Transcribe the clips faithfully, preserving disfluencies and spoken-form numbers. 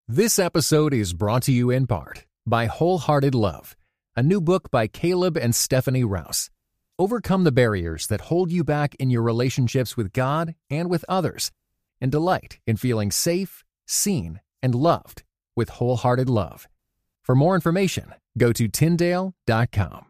This episode is brought to you in part by Wholehearted Love, a new book by Caleb and Stephanie Rouse. Overcome the barriers that hold you back in your relationships with God and with others, and delight in feeling safe, seen, and loved with Wholehearted Love. For more information, go to Tyndale dot com.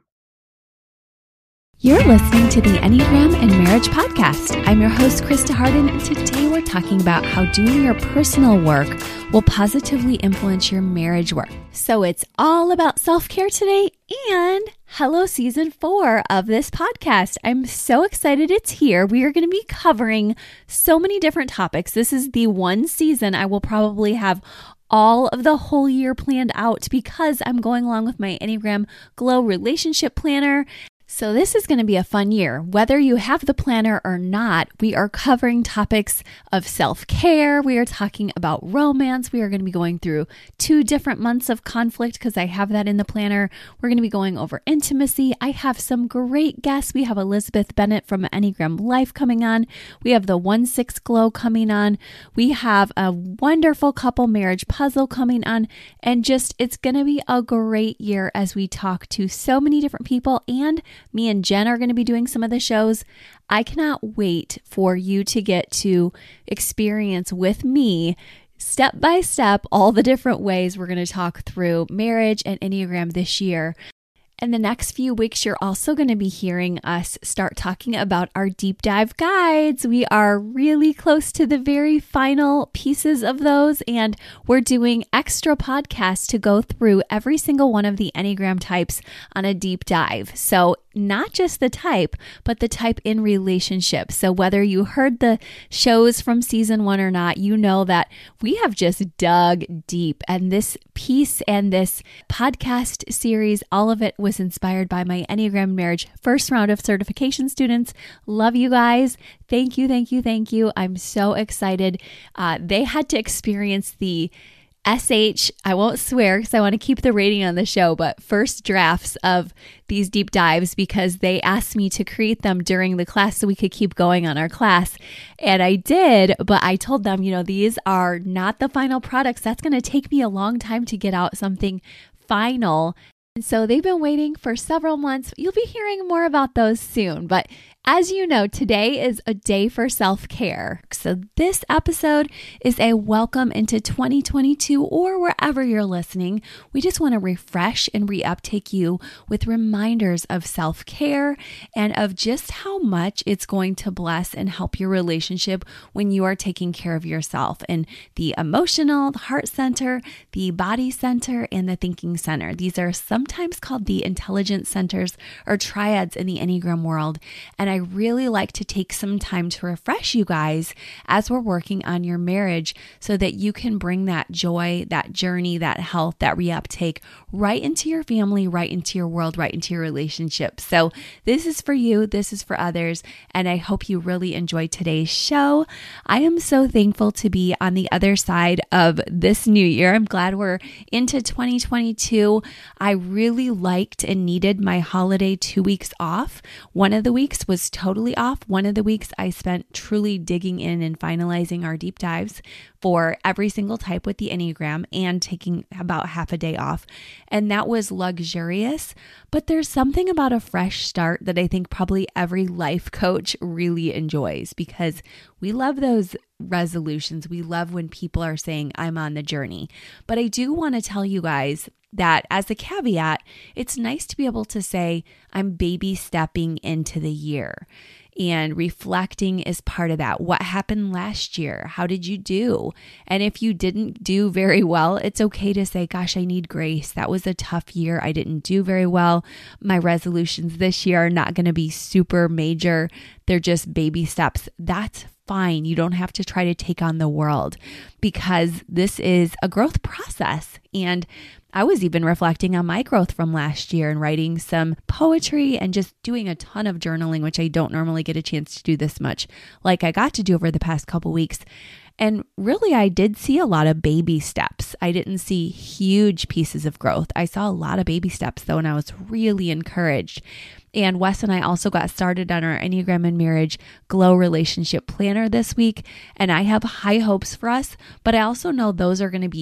You're listening to the Enneagram and Marriage Podcast. I'm your host, Krista Harden, and today we're talking about how doing your personal work will positively influence your marriage work. So it's all about self-care today, and hello, season four of this podcast. I'm so excited it's here. We are going to be covering so many different topics. This is the one season I will probably have all of the whole year planned out because I'm going along with my Enneagram Glow Relationship Planner. So this is going to be a fun year. Whether you have the planner or not, we are covering topics of self-care. We are talking about romance. We are going to be going through two different months of conflict because I have that in the planner. We're going to be going over intimacy. I have some great guests. We have Elizabeth Bennett from Enneagram Life coming on. We have the one six Glow coming on. We have a wonderful couple marriage puzzle coming on. And just, it's going to be a great year as we talk to so many different people, and me and Jen are going to be doing some of the shows. I cannot wait for you to get to experience with me step by step all the different ways we're going to talk through marriage and Enneagram this year. And the next few weeks, you're also going to be hearing us start talking about our deep dive guides. We are really close to the very final pieces of those, and we're doing extra podcasts to go through every single one of the Enneagram types on a deep dive. So not just the type, but the type in relationship. So whether you heard the shows from season one or not, you know that we have just dug deep. And this piece and this podcast series, all of it was inspired by my Enneagram Marriage first round of certification students. Love you guys. Thank you, thank you, thank you. I'm so excited. Uh, they had to experience the S H, I won't swear because I want to keep the rating on the show, but first drafts of these deep dives because they asked me to create them during the class so we could keep going on our class. And I did, but I told them, you know, these are not the final products. That's going to take me a long time to get out something final. And so they've been waiting for several months. You'll be hearing more about those soon. But as you know, today is a day for self-care. So this episode is a welcome into twenty twenty-two, or wherever you're listening. We just want to refresh and re-uptake you with reminders of self-care and of just how much it's going to bless and help your relationship when you are taking care of yourself in the emotional, the heart center, the body center, and the thinking center. These are sometimes called the intelligence centers or triads in the Enneagram world. And I really like to take some time to refresh you guys as we're working on your marriage so that you can bring that joy, that journey, that health, that reuptake right into your family, right into your world, right into your relationship. So this is for you. This is for others. And I hope you really enjoyed today's show. I am so thankful to be on the other side of this new year. I'm glad we're into twenty twenty-two. I really liked and needed my holiday two weeks off. One of the weeks was totally off. One of the weeks I spent truly digging in and finalizing our deep dives for every single type with the Enneagram and taking about half a day off. And that was luxurious. But there's something about a fresh start that I think probably every life coach really enjoys because we love those resolutions. We love when people are saying, I'm on the journey. But I do want to tell you guys that as a caveat, it's nice to be able to say, I'm baby stepping into the year. And reflecting is part of that. What happened last year? How did you do? And if you didn't do very well, it's okay to say, gosh, I need grace. That was a tough year. I didn't do very well. My resolutions this year are not going to be super major. They're just baby steps. That's fine. You don't have to try to take on the world because this is a growth process. And I was even reflecting on my growth from last year and writing some poetry and just doing a ton of journaling, which I don't normally get a chance to do this much, like I got to do over the past couple weeks. And really, I did see a lot of baby steps. I didn't see huge pieces of growth. I saw a lot of baby steps though, and I was really encouraged. And Wes and I also got started on our Enneagram and Marriage Glow Relationship Planner this week. And I have high hopes for us, but I also know those are going to be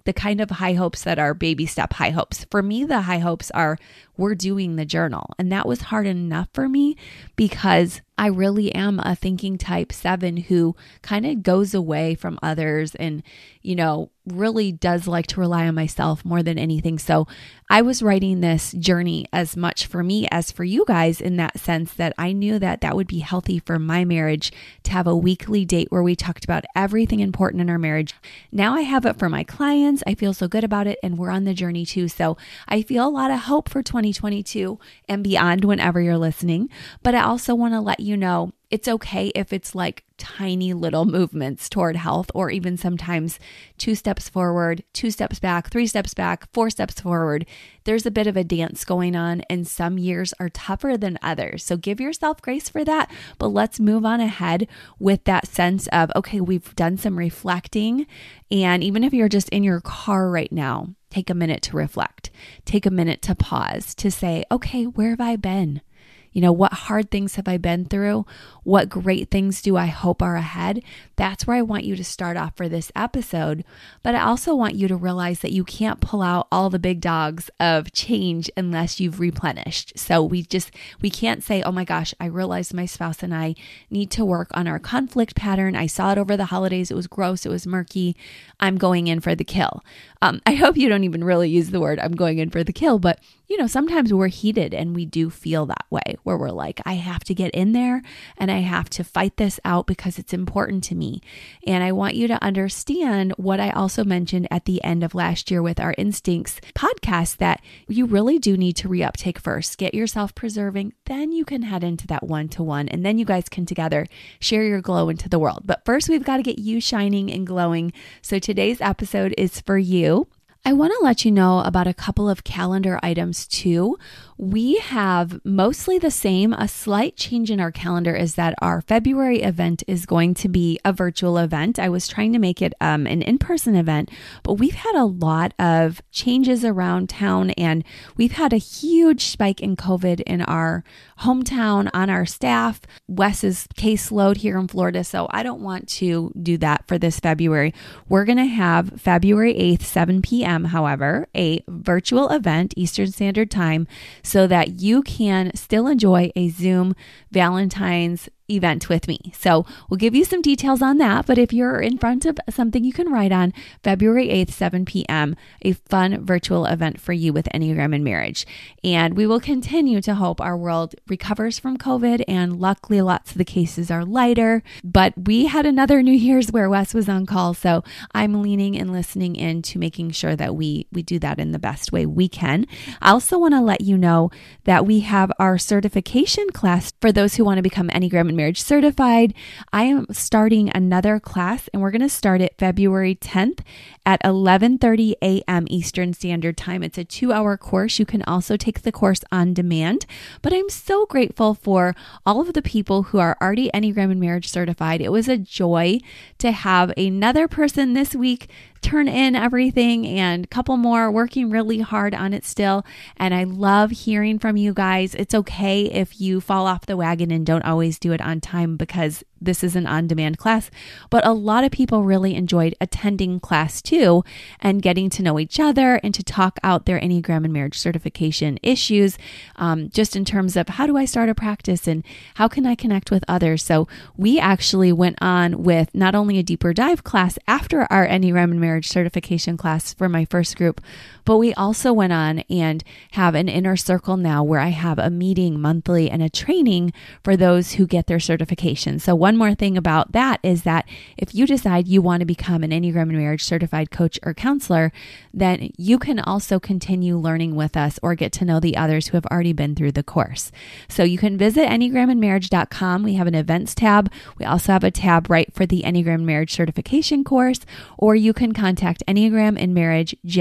the kind of high hopes that are baby step high hopes. For me, the high hopes are we're doing the journal. And that was hard enough for me because I really am a thinking type seven who kind of goes away from others and, you know, really does like to rely on myself more than anything. So I was writing this journey as much for me as for you guys in that sense that I knew that that would be healthy for my marriage to have a weekly date where we talked about everything important in our marriage. Now I have it for my clients. I feel so good about it and we're on the journey too. So I feel a lot of hope for twenty twenty-two and beyond whenever you're listening. But I also want to let you know it's okay if it's like tiny little movements toward health, or even sometimes two steps forward, two steps back, three steps back, four steps forward. There's a bit of a dance going on, and some years are tougher than others. So give yourself grace for that, but let's move on ahead with that sense of, okay, we've done some reflecting. And even if you're just in your car right now, take a minute to reflect, take a minute to pause, to say, okay, where have I been? You know, what hard things have I been through? What great things do I hope are ahead? That's where I want you to start off for this episode. But I also want you to realize that you can't pull out all the big dogs of change unless you've replenished. So we just, we can't say, oh my gosh, I realized my spouse and I need to work on our conflict pattern. I saw it over the holidays. It was gross. It was murky. I'm going in for the kill. Um, I hope you don't even really use the word I'm going in for the kill, but you know, sometimes we're heated and we do feel that way where we're like, I have to get in there and I have to fight this out because it's important to me. And I want you to understand what I also mentioned at the end of last year with our Instincts podcast, that you really do need to reuptake first, get yourself preserving, then you can head into that one-to-one and then you guys can together share your glow into the world. But first we've got to get you shining and glowing. So today's episode is for you. I want to let you know about a couple of calendar items too. We have mostly the same. A slight change in our calendar is that our February event is going to be a virtual event. I was trying to make it um, an in-person event, but we've had a lot of changes around town and we've had a huge spike in COVID in our hometown, on our staff, Wes's caseload here in Florida. So I don't want to do that for this February. We're going to have February eighth, seven p.m., however, a virtual event, Eastern Standard Time, so that you can still enjoy a Zoom Valentine's event with me. So we'll give you some details on that, but if you're in front of something you can write on, February eighth, seven p.m., a fun virtual event for you with Enneagram and Marriage. And we will continue to hope our world recovers from COVID, and luckily lots of the cases are lighter, but we had another New Year's where Wes was on call, so I'm leaning and listening in to making sure that we, we do that in the best way we can. I also want to let you know that we have our certification class for those who want to become Enneagram and Marriage certified. I am starting another class and we're going to start it February tenth at eleven thirty a.m. Eastern Standard Time. It's a two hour course. You can also take the course on demand, but I'm so grateful for all of the people who are already Enneagram and Marriage certified. It was a joy to have another person this week turn in everything and a couple more working really hard on it still. And I love hearing from you guys. It's okay if you fall off the wagon and don't always do it on time because this is an on-demand class, but a lot of people really enjoyed attending class too and getting to know each other and to talk out their Enneagram and Marriage certification issues, um, just in terms of how do I start a practice and how can I connect with others. So we actually went on with not only a deeper dive class after our Enneagram and Marriage certification class for my first group, but we also went on and have an inner circle now where I have a meeting monthly and a training for those who get their certification. So one more thing about that is that if you decide you want to become an Enneagram and Marriage certified coach or counselor, then you can also continue learning with us or get to know the others who have already been through the course. So you can visit enneagram and marriage dot com. We have an events tab. We also have a tab right for the Enneagram and Marriage certification course, or you can contact Enneagram and Marriage Jen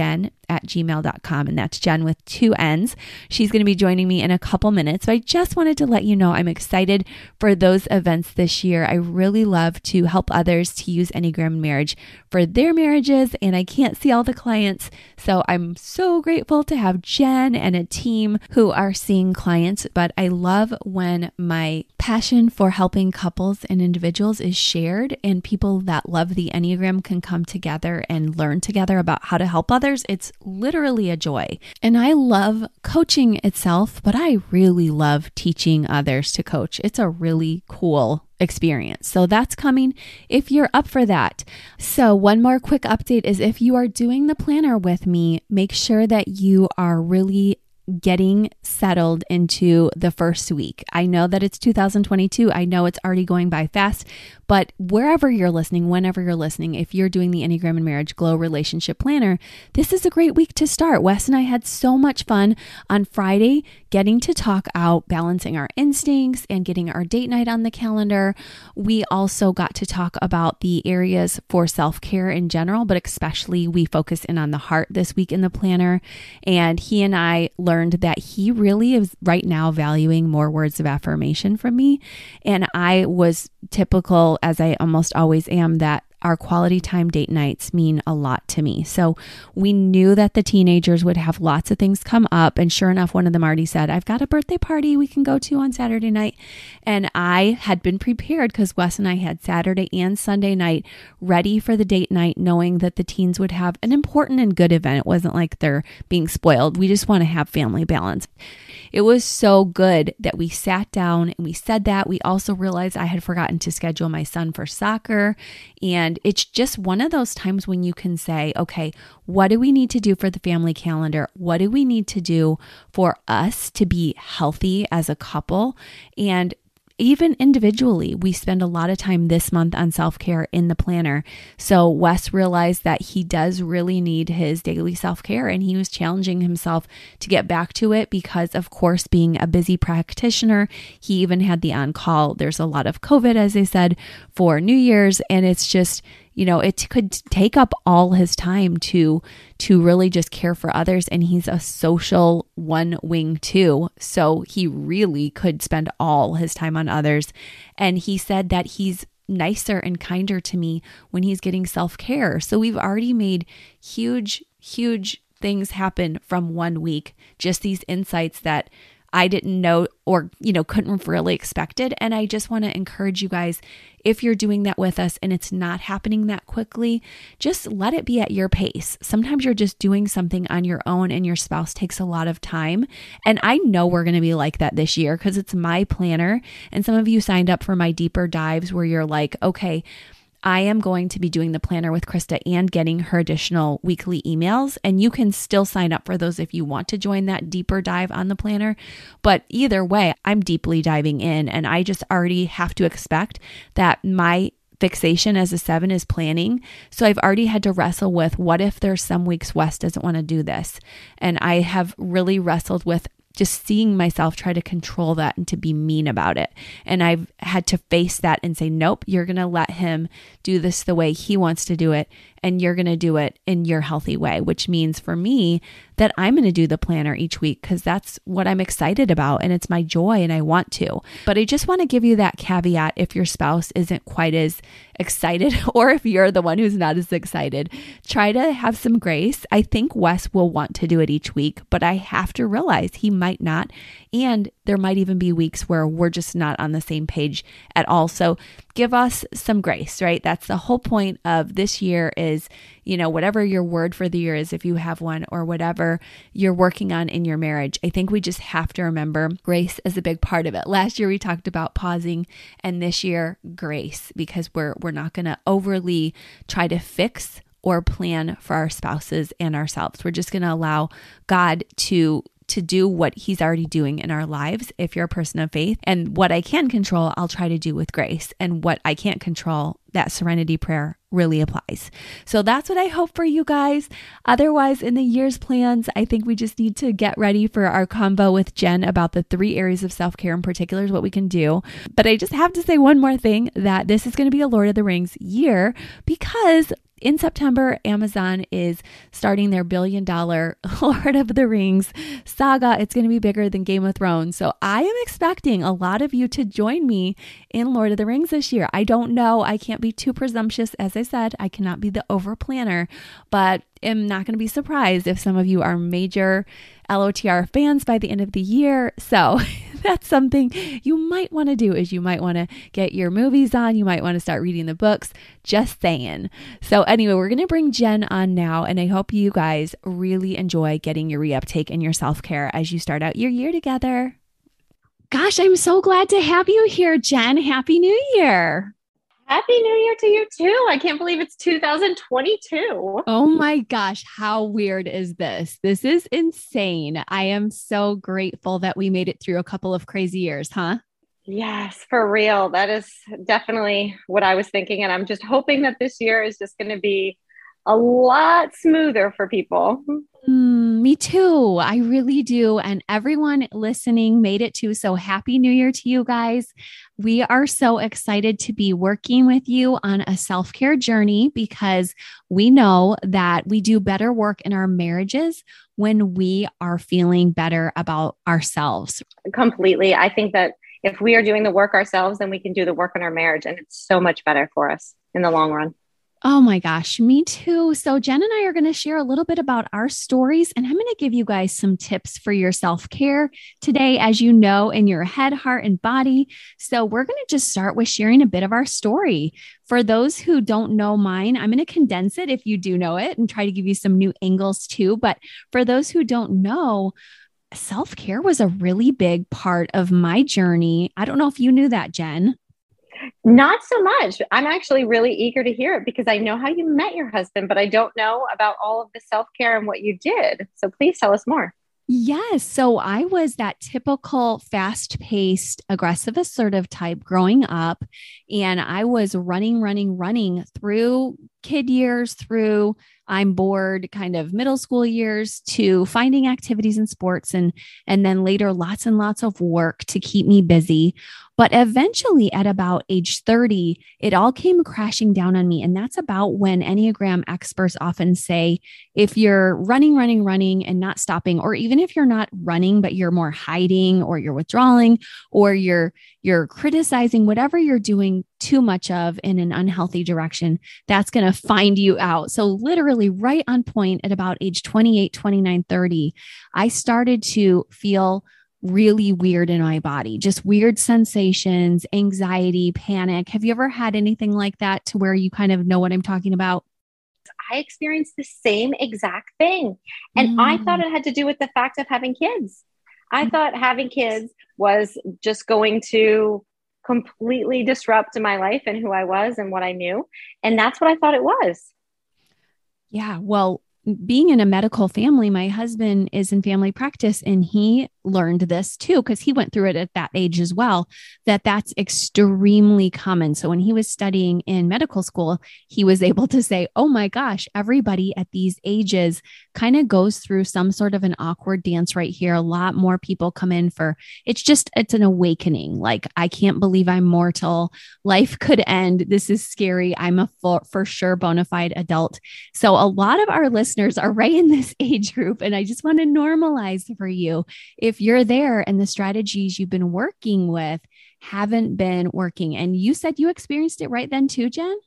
at gmail dot com. And that's Jen with two N's. She's going to be joining me in a couple minutes. So I just wanted to let you know I'm excited for those events this year. I really love to help others to use Enneagram in Marriage for their marriages, and I can't see all the clients. So I'm so grateful to have Jen and a team who are seeing clients. But I love when my passion for helping couples and individuals is shared, and people that love the Enneagram can come together and learn together about how to help others. It's literally a joy. And I love coaching itself, but I really love teaching others to coach. It's a really cool experience. So that's coming if you're up for that. So one more quick update is if you are doing the planner with me, make sure that you are really getting settled into the first week. I know that it's two thousand twenty-two. I know it's already going by fast, but wherever you're listening, whenever you're listening, if you're doing the Enneagram and Marriage Glow Relationship Planner, this is a great week to start. Wes and I had so much fun on Friday getting to talk out balancing our instincts and getting our date night on the calendar. We also got to talk about the areas for self-care in general, but especially we focus in on the heart this week in the planner. And he and I learned that he really is right now valuing more words of affirmation from me. And I was typical, as I almost always am, that our quality time date nights mean a lot to me. So we knew that the teenagers would have lots of things come up. And sure enough, one of them already said, I've got a birthday party we can go to on Saturday night. And I had been prepared because Wes and I had Saturday and Sunday night ready for the date night, knowing that the teens would have an important and good event. It wasn't like they're being spoiled. We just want to have family balance. It was so good that we sat down and we said that. We also realized I had forgotten to schedule my son for soccer. And it's just one of those times when you can say, okay, what do we need to do for the family calendar? What do we need to do for us to be healthy as a couple? And even individually, we spend a lot of time this month on self-care in the planner. So Wes realized that he does really need his daily self-care, and he was challenging himself to get back to it because, of course, being a busy practitioner, he even had the on-call. There's a lot of COVID, as I said, for New Year's, and it's just, you know, it could take up all his time to to really just care for others. And he's a social one wing too. So he really could spend all his time on others. And he said that he's nicer and kinder to me when he's getting self-care. So we've already made huge, huge things happen from one week. Just these insights that I didn't know or, you know, couldn't have really expected. And I just want to encourage you guys, if you're doing that with us and it's not happening that quickly, just let it be at your pace. Sometimes you're just doing something on your own and your spouse takes a lot of time. And I know we're going to be like that this year because it's my planner. And some of you signed up for my deeper dives where you're like, okay, I am going to be doing the planner with Krista and getting her additional weekly emails. And you can still sign up for those if you want to join that deeper dive on the planner. But either way, I'm deeply diving in, and I just already have to expect that my fixation as a seven is planning. So I've already had to wrestle with, what if there's some weeks Wes doesn't want to do this? And I have really wrestled with just seeing myself try to control that and to be mean about it. And I've had to face that and say, nope, you're going to let him do this the way he wants to do it. And you're going to do it in your healthy way, which means for me that I'm going to do the planner each week because that's what I'm excited about and it's my joy and I want to. But I just want to give you that caveat if your spouse isn't quite as excited or if you're the one who's not as excited, try to have some grace. I think Wes will want to do it each week, but I have to realize he might not. And there might even be weeks where we're just not on the same page at all. So give us some grace, right? That's the whole point of this year is, you know, whatever your word for the year is, if you have one, or whatever you're working on in your marriage. I think we just have to remember grace is a big part of it. Last year we talked about pausing, and this year grace, because we're we're not going to overly try to fix or plan for our spouses and ourselves. We're just going to allow God to to do what he's already doing in our lives if you're a person of faith. And what I can control, I'll try to do with grace. And what I can't control, that serenity prayer really applies. So that's what I hope for you guys. Otherwise, in the year's plans, I think we just need to get ready for our convo with Jen about the three areas of self-care in particular is what we can do. But I just have to say one more thing, that this is going to be a Lord of the Rings year because in September, Amazon is starting their billion dollar Lord of the Rings saga. It's going to be bigger than Game of Thrones. So I am expecting a lot of you to join me in Lord of the Rings this year. I don't know. I can't be too presumptuous. As I said, I cannot be the over planner, but am not going to be surprised if some of you are major L O T R fans by the end of the year. So that's something you might want to do is you might want to get your movies on. You might want to start reading the books, just saying. So anyway, we're going to bring Jen on now, and I hope you guys really enjoy getting your reuptake and your self-care as you start out your year together. Gosh, I'm so glad to have you here, Jen. Happy New Year. Happy New Year to you too. I can't believe it's two thousand twenty-two. Oh my gosh. How weird is this? This is insane. I am so grateful that we made it through a couple of crazy years, huh? Yes, for real. That is definitely what I was thinking. And I'm just hoping that this year is just going to be a lot smoother for people. Mm, me too. I really do. And everyone listening made it too. So happy New Year to you guys. We are so excited to be working with you on a self-care journey because we know that we do better work in our marriages when we are feeling better about ourselves. Completely. I think that if we are doing the work ourselves, then we can do the work in our marriage, and it's so much better for us in the long run. Oh my gosh, me too. So Jen and I are going to share a little bit about our stories, and I'm going to give you guys some tips for your self-care today, as you know, in your head, heart, and body. So we're going to just start with sharing a bit of our story. For those who don't know mine, I'm going to condense it if you do know it and try to give you some new angles too. But for those who don't know, self-care was a really big part of my journey. I don't know if you knew that, Jen. Not so much. I'm actually really eager to hear it because I know how you met your husband, but I don't know about all of the self-care and what you did. So please tell us more. Yes. So I was that typical fast-paced, aggressive, assertive type growing up. And I was running, running, running through kid years, through I'm bored kind of middle school years to finding activities in sports and, and then later lots and lots of work to keep me busy. But eventually at about age thirty, it all came crashing down on me. And that's about when Enneagram experts often say, if you're running, running, running and not stopping, or even if you're not running, but you're more hiding or you're withdrawing or you're, you're criticizing whatever you're doing too much of in an unhealthy direction, that's going to find you out. So literally right on point at about age twenty-eight, twenty-nine, thirty, I started to feel really weird in my body, just weird sensations, anxiety, panic. Have you ever had anything like that to where you kind of know what I'm talking about? I experienced the same exact thing. And mm. I thought it had to do with the fact of having kids. I mm. thought having kids was just going to completely disrupt my life and who I was and what I knew. And that's what I thought it was. Yeah. Well, being in a medical family, my husband is in family practice and he learned this too, because he went through it at that age as well, that that's extremely common. So when he was studying in medical school, he was able to say, oh my gosh, everybody at these ages kind of goes through some sort of an awkward dance right here. A lot more people come in for, it's just, it's an awakening. Like, I can't believe I'm mortal. Life could end. This is scary. I'm a for, for sure bona fide adult. So a lot of our listeners are right in this age group. And I just want to normalize for you, if you're there and the strategies you've been working with haven't been working. And you said you experienced it right then too, Jen?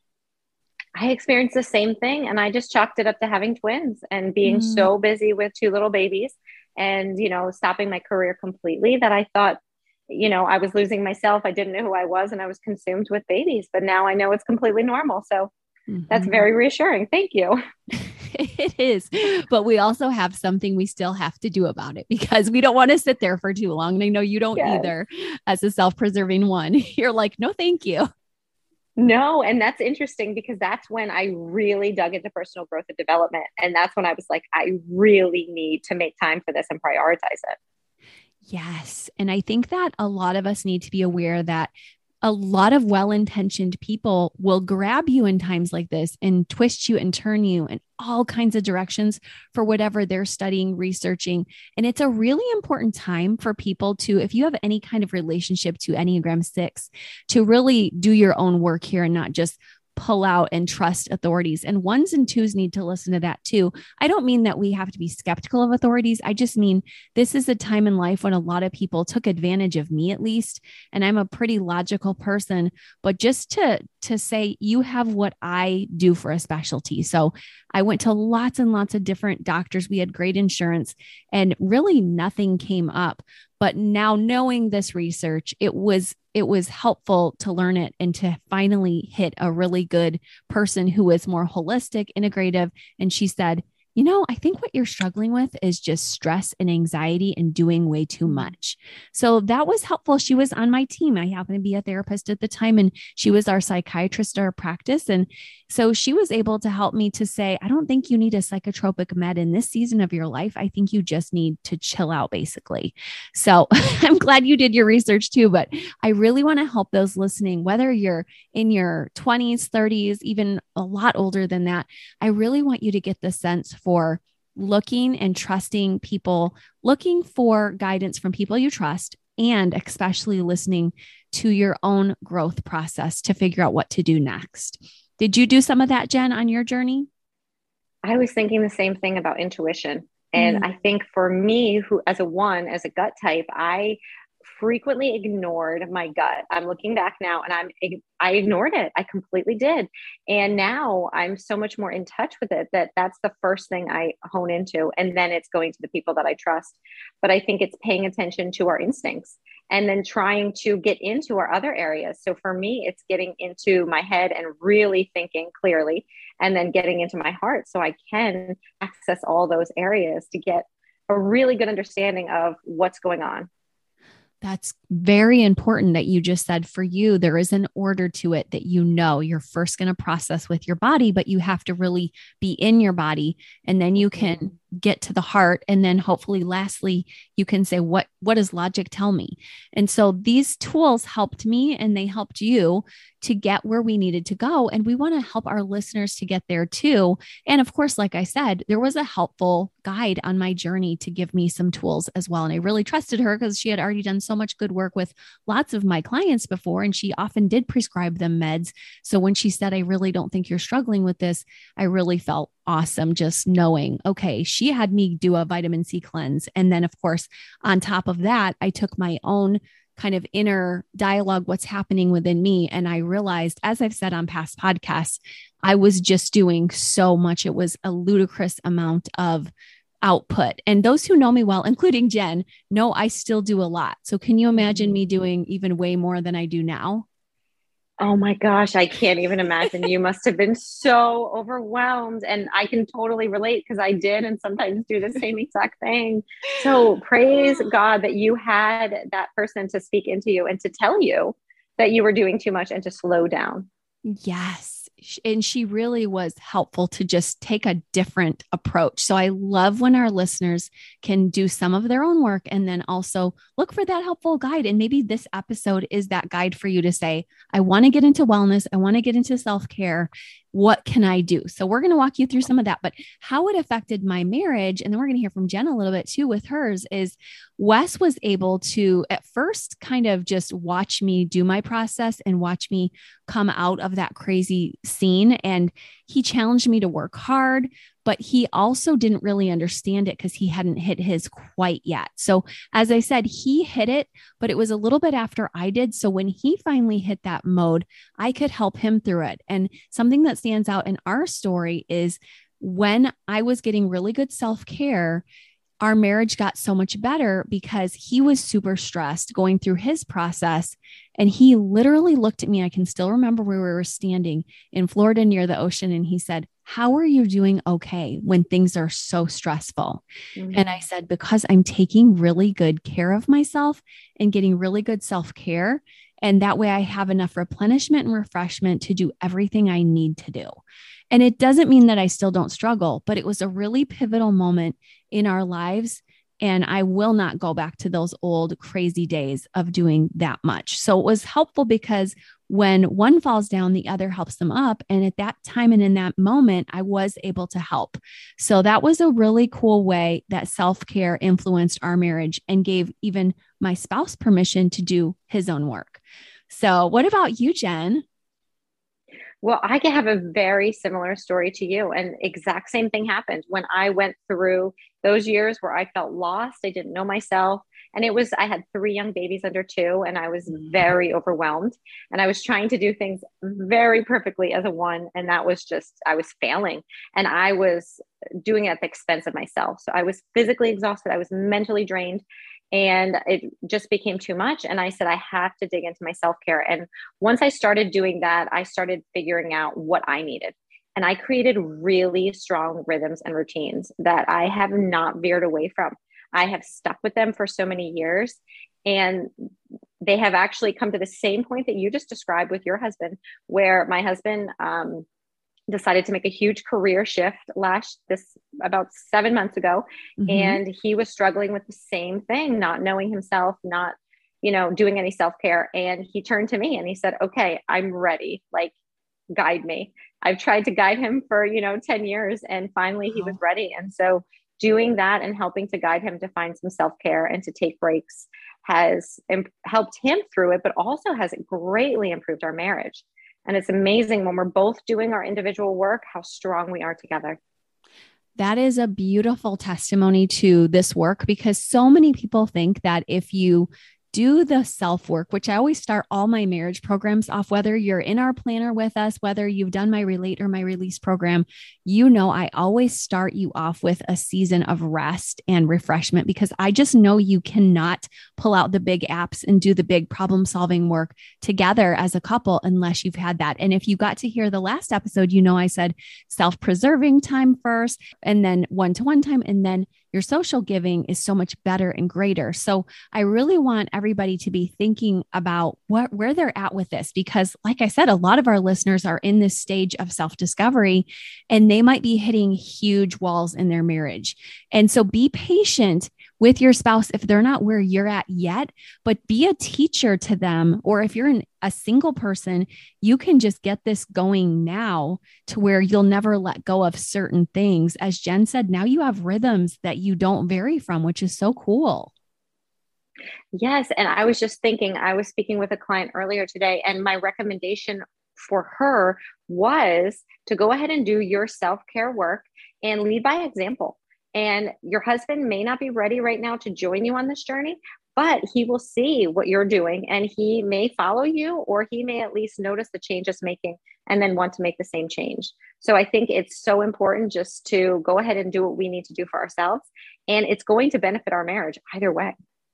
I experienced the same thing. And I just chalked it up to having twins and being mm. so busy with two little babies and, you know, stopping my career completely that I thought, you know, I was losing myself. I didn't know who I was and I was consumed with babies, but now I know it's completely normal. So mm-hmm. that's very reassuring. Thank you. It is. But we also have something we still have to do about it because we don't want to sit there for too long. And I know you don't yes. either as a self-preserving one. You're like, no, thank you. No. And that's interesting because that's when I really dug into personal growth and development. And that's when I was like, I really need to make time for this and prioritize it. Yes. And I think that a lot of us need to be aware that a lot of well-intentioned people will grab you in times like this and twist you and turn you in all kinds of directions for whatever they're studying, researching. And it's a really important time for people to, if you have any kind of relationship to Enneagram six, to really do your own work here and not just pull out and trust authorities. And ones and twos need to listen to that too. I don't mean that we have to be skeptical of authorities. I just mean this is a time in life when a lot of people took advantage of me, at least. And I'm a pretty logical person, but just to, to say you have what I do for a specialty. So I went to lots and lots of different doctors. We had great insurance and really nothing came up. But now knowing this research, it was it was helpful to learn it and to finally hit a really good person who was more holistic, integrative. And she said, you know, I think what you're struggling with is just stress and anxiety and doing way too much. So that was helpful. She was on my team. I happened to be a therapist at the time, and she was our psychiatrist at our practice. And so she was able to help me to say, I don't think you need a psychotropic med in this season of your life. I think you just need to chill out, basically. So I'm glad you did your research too, but I really want to help those listening, whether you're in your twenties, thirties, even a lot older than that. I really want you to get the sense for looking and trusting people, looking for guidance from people you trust, and especially listening to your own growth process to figure out what to do next. Did you do some of that, Jen, on your journey? I was thinking the same thing about intuition. And Mm. I think for me, who as a one, as a gut type, I frequently ignored my gut. I'm looking back now and I'm, I ignored it. I completely did. And now I'm so much more in touch with it that that's the first thing I hone into. And then it's going to the people that I trust. But I think it's paying attention to our instincts and then trying to get into our other areas. So for me, it's getting into my head and really thinking clearly, and then getting into my heart so I can access all those areas to get a really good understanding of what's going on. That's very important that you just said. For you, there is an order to it that you know you're first going to process with your body, but you have to really be in your body, and then you can get to the heart. And then hopefully lastly, you can say, what, what does logic tell me? And so these tools helped me and they helped you to get where we needed to go. And we want to help our listeners to get there too. And of course, like I said, there was a helpful guide on my journey to give me some tools as well. And I really trusted her because she had already done so much good work with lots of my clients before. And she often did prescribe them meds. So when she said, I really don't think you're struggling with this, I really felt awesome just knowing, okay, she had me do a vitamin C cleanse. And then of course, on top of that, I took my own kind of inner dialogue, what's happening within me. And I realized, as I've said on past podcasts, I was just doing so much. It was a ludicrous amount of output. And those who know me well, including Jen, know I still do a lot. So can you imagine me doing even way more than I do now? Oh my gosh, I can't even imagine. You must have been so overwhelmed. And I can totally relate because I did and sometimes do the same exact thing. So praise God that you had that person to speak into you and to tell you that you were doing too much and to slow down. Yes. And she really was helpful to just take a different approach. So I love when our listeners can do some of their own work and then also look for that helpful guide. And maybe this episode is that guide for you to say, I want to get into wellness. I want to get into self-care. What can I do? So we're going to walk you through some of that, but how it affected my marriage. And then we're going to hear from Jen a little bit too with hers is Wes was able to at first kind of just watch me do my process and watch me come out of that crazy scene. And he challenged me to work hard, but he also didn't really understand it because he hadn't hit his quite yet. So as I said, he hit it, but it was a little bit after I did. So when he finally hit that mode, I could help him through it. And something that stands out in our story is when I was getting really good self-care, our marriage got so much better because he was super stressed going through his process. And he literally looked at me. I can still remember where we were standing in Florida near the ocean. And he said, how are you doing okay when things are so stressful? Mm-hmm. And I said, because I'm taking really good care of myself and getting really good self-care. And that way I have enough replenishment and refreshment to do everything I need to do. And it doesn't mean that I still don't struggle, but it was a really pivotal moment in our lives. And I will not go back to those old crazy days of doing that much. So it was helpful because when one falls down, the other helps them up. And at that time and in that moment, I was able to help. So that was a really cool way that self-care influenced our marriage and gave even my spouse permission to do his own work. So what about you, Jen? Well, I can have a very similar story to you, and exact same thing happened when I went through those years where I felt lost. I didn't know myself. And it was, I had three young babies under two, and I was very overwhelmed. And I was trying to do things very perfectly as a one. And that was just, I was failing. And I was doing it at the expense of myself. So I was physically exhausted. I was mentally drained. And it just became too much. And I said, I have to dig into my self-care. And once I started doing that, I started figuring out what I needed. And I created really strong rhythms and routines that I have not veered away from. I have stuck with them for so many years. And they have actually come to the same point that you just described with your husband, where my husband, um, decided to make a huge career shift last this about seven months ago. Mm-hmm. And he was struggling with the same thing, not knowing himself, not, you know, doing any self-care. And he turned to me and he said, okay, I'm ready. Like, guide me. I've tried to guide him for, you know, ten years, and finally wow. he was ready. And so doing that and helping to guide him to find some self-care and to take breaks has imp- helped him through it, but also has greatly improved our marriage. And it's amazing when we're both doing our individual work, how strong we are together. That is a beautiful testimony to this work, because so many people think that if you do the self-work, which I always start all my marriage programs off, whether you're in our planner with us, whether you've done my Relate or my Release program, you know, I always start you off with a season of rest and refreshment, because I just know you cannot pull out the big apps and do the big problem solving work together as a couple unless you've had that. And if you got to hear the last episode, you know, I said self-preserving time first, and then one-to-one time, and then your social giving is so much better and greater. So I really want everybody to be thinking about what, where they're at with this, because like I said, a lot of our listeners are in this stage of self-discovery, and they might be hitting huge walls in their marriage. And so be patient with your spouse if they're not where you're at yet, but be a teacher to them. Or if you're an, a single person, you can just get this going now to where you'll never let go of certain things. As Jen said, now you have rhythms that you don't vary from, which is so cool. Yes. And I was just thinking, I was speaking with a client earlier today, and my recommendation for her was to go ahead and do your self-care work and lead by example. And your husband may not be ready right now to join you on this journey, but he will see what you're doing, and he may follow you, or he may at least notice the change it's making and then want to make the same change. So I think it's so important just to go ahead and do what we need to do for ourselves. And it's going to benefit our marriage either way.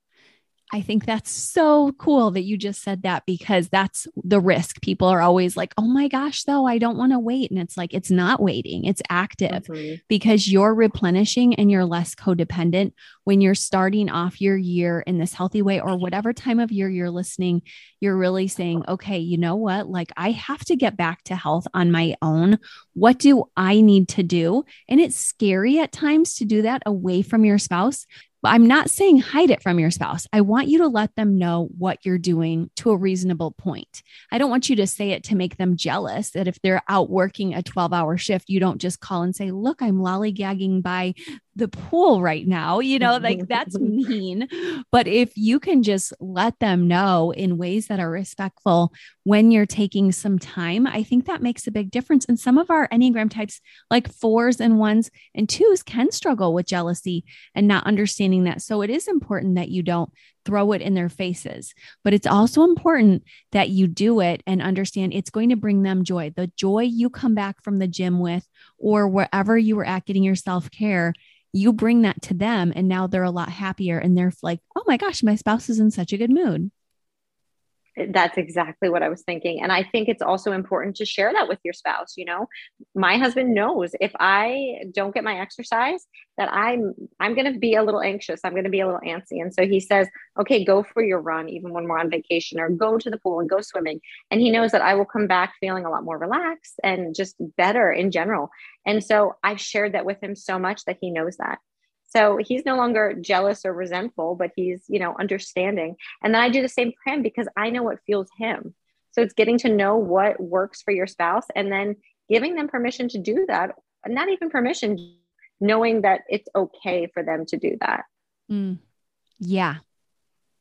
I think that's so cool that you just said that, because that's the risk. People are always like, oh my gosh, though, I don't want to wait. And it's like, it's not waiting, it's active, mm-hmm. because you're replenishing and you're less codependent when you're starting off your year in this healthy way, or whatever time of year you're listening. You're really saying, okay, you know what? Like, I have to get back to health on my own. What do I need to do? And it's scary at times to do that away from your spouse. I'm not saying hide it from your spouse. I want you to let them know what you're doing to a reasonable point. I don't want you to say it to make them jealous, that if they're out working a twelve hour shift, you don't just call and say, look, I'm lollygagging by the pool right now. You know, like that's mean. But if you can just let them know in ways that are respectful when you're taking some time, I think that makes a big difference. And some of our Enneagram types, like fours and ones and twos, can struggle with jealousy and not understanding that. So it is important that you don't throw it in their faces, but it's also important that you do it and understand it's going to bring them joy. The joy you come back from the gym with, or wherever you were at getting your self-care, you bring that to them. And now they're a lot happier, and they're like, oh my gosh, my spouse is in such a good mood. That's exactly what I was thinking. And I think it's also important to share that with your spouse. You know, my husband knows if I don't get my exercise, that I'm, I'm going to be a little anxious. I'm going to be a little antsy. And so he says, okay, go for your run, even when we're on vacation, or go to the pool and go swimming. And he knows that I will come back feeling a lot more relaxed and just better in general. And so I've shared that with him so much that he knows that. So he's no longer jealous or resentful, but he's, you know, understanding. And then I do the same for him, because I know what fuels him. So it's getting to know what works for your spouse, and then giving them permission to do that. Not even permission, knowing that it's okay for them to do that. Mm. Yeah.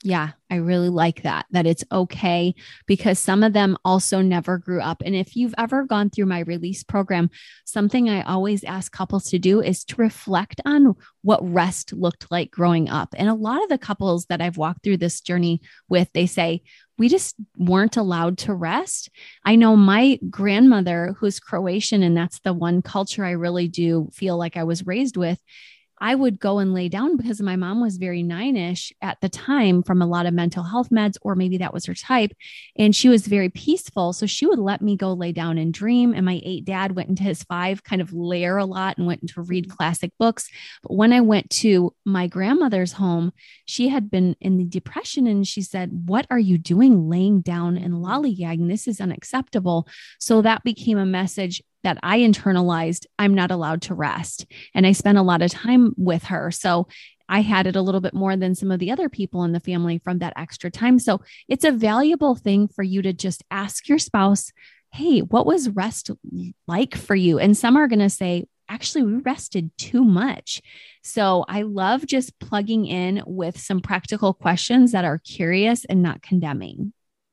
Yeah, I really like that, that it's okay, because some of them also never grew up. And if you've ever gone through my release program, something I always ask couples to do is to reflect on what rest looked like growing up. And a lot of the couples that I've walked through this journey with, they say, we just weren't allowed to rest. I know my grandmother, who's Croatian, and that's the one culture I really do feel like I was raised with. I would go and lay down because my mom was very nine-ish at the time from a lot of mental health meds, or maybe that was her type. And she was very peaceful. So she would let me go lay down and dream. And my eight dad went into his five, kind of layer a lot and went to read classic books. But when I went to my grandmother's home, she had been in the depression, and she said, what are you doing laying down and lollygagging? This is unacceptable. So that became a message that I internalized. I'm not allowed to rest. And I spent a lot of time with her. So I had it a little bit more than some of the other people in the family from that extra time. So it's a valuable thing for you to just ask your spouse, hey, what was rest like for you? And some are going to say, actually, we rested too much. So I love just plugging in with some practical questions that are curious and not condemning.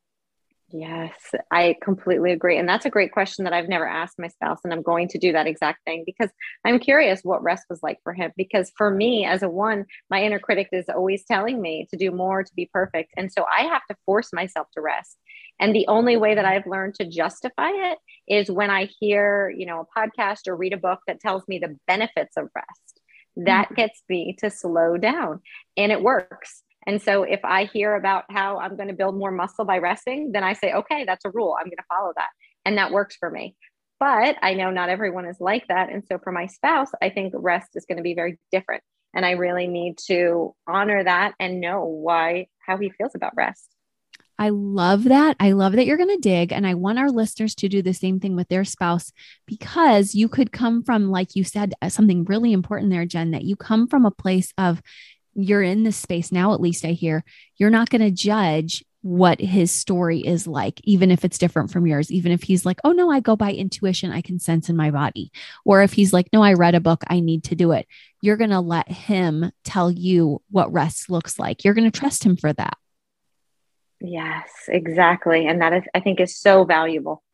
Yes, I completely agree. And that's a great question that I've never asked my spouse. And I'm going to do that exact thing because I'm curious what rest was like for him. Because for me, as a one, my inner critic is always telling me to do more, to be perfect. And so I have to force myself to rest. And the only way that I've learned to justify it is when I hear, you know, a podcast or read a book that tells me the benefits of rest. That gets me to slow down, and it works. And so if I hear about how I'm going to build more muscle by resting, then I say, okay, that's a rule. I'm going to follow that. And that works for me. But I know not everyone is like that. And so for my spouse, I think rest is going to be very different. And I really need to honor that and know why, how he feels about rest. I love that. I love that you're going to dig. And I want our listeners to do the same thing with their spouse, because you could come from, like you said, something really important there, Jen, that you come from a place of, you're in this space now, at least I hear, you're not going to judge what his story is like, even if it's different from yours, even if he's like, oh no, I go by intuition, I can sense in my body. Or if he's like, no, I read a book, I need to do it. You're going to let him tell you what rest looks like. You're going to trust him for that. Yes, exactly. And that is, I think, is so valuable.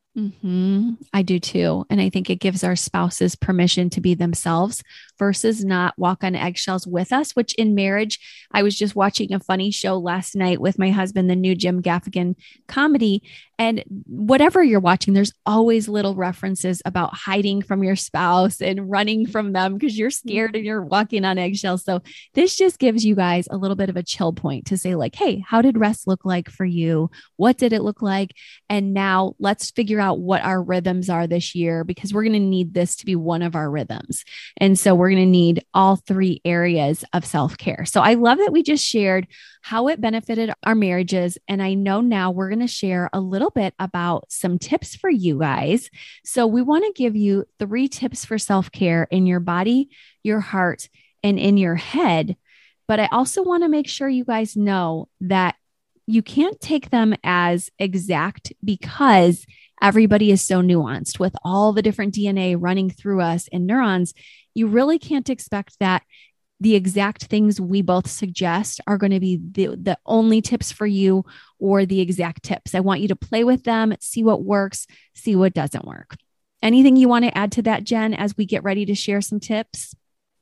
Mm-hmm. I do too. And I think it gives our spouses permission to be themselves versus not walk on eggshells with us, which in marriage, I was just watching a funny show last night with my husband, the new Jim Gaffigan comedy. And whatever you're watching, there's always little references about hiding from your spouse and running from them because you're scared and you're walking on eggshells. So this just gives you guys a little bit of a chill point to say like, hey, how did rest look like for you? What did it look like? And now let's figure out what our rhythms are this year, because we're going to need this to be one of our rhythms. And so we're going to need all three areas of self-care. So I love that we just shared how it benefited our marriages. And I know now we're going to share a little bit about some tips for you guys. So we want to give you three tips for self-care in your body, your heart, and in your head. But I also want to make sure you guys know that you can't take them as exact, because everybody is so nuanced with all the different D N A running through us and neurons. You really can't expect that the exact things we both suggest are going to be the, the only tips for you or the exact tips. I want you to play with them, see what works, see what doesn't work. Anything you want to add to that, Jen, as we get ready to share some tips?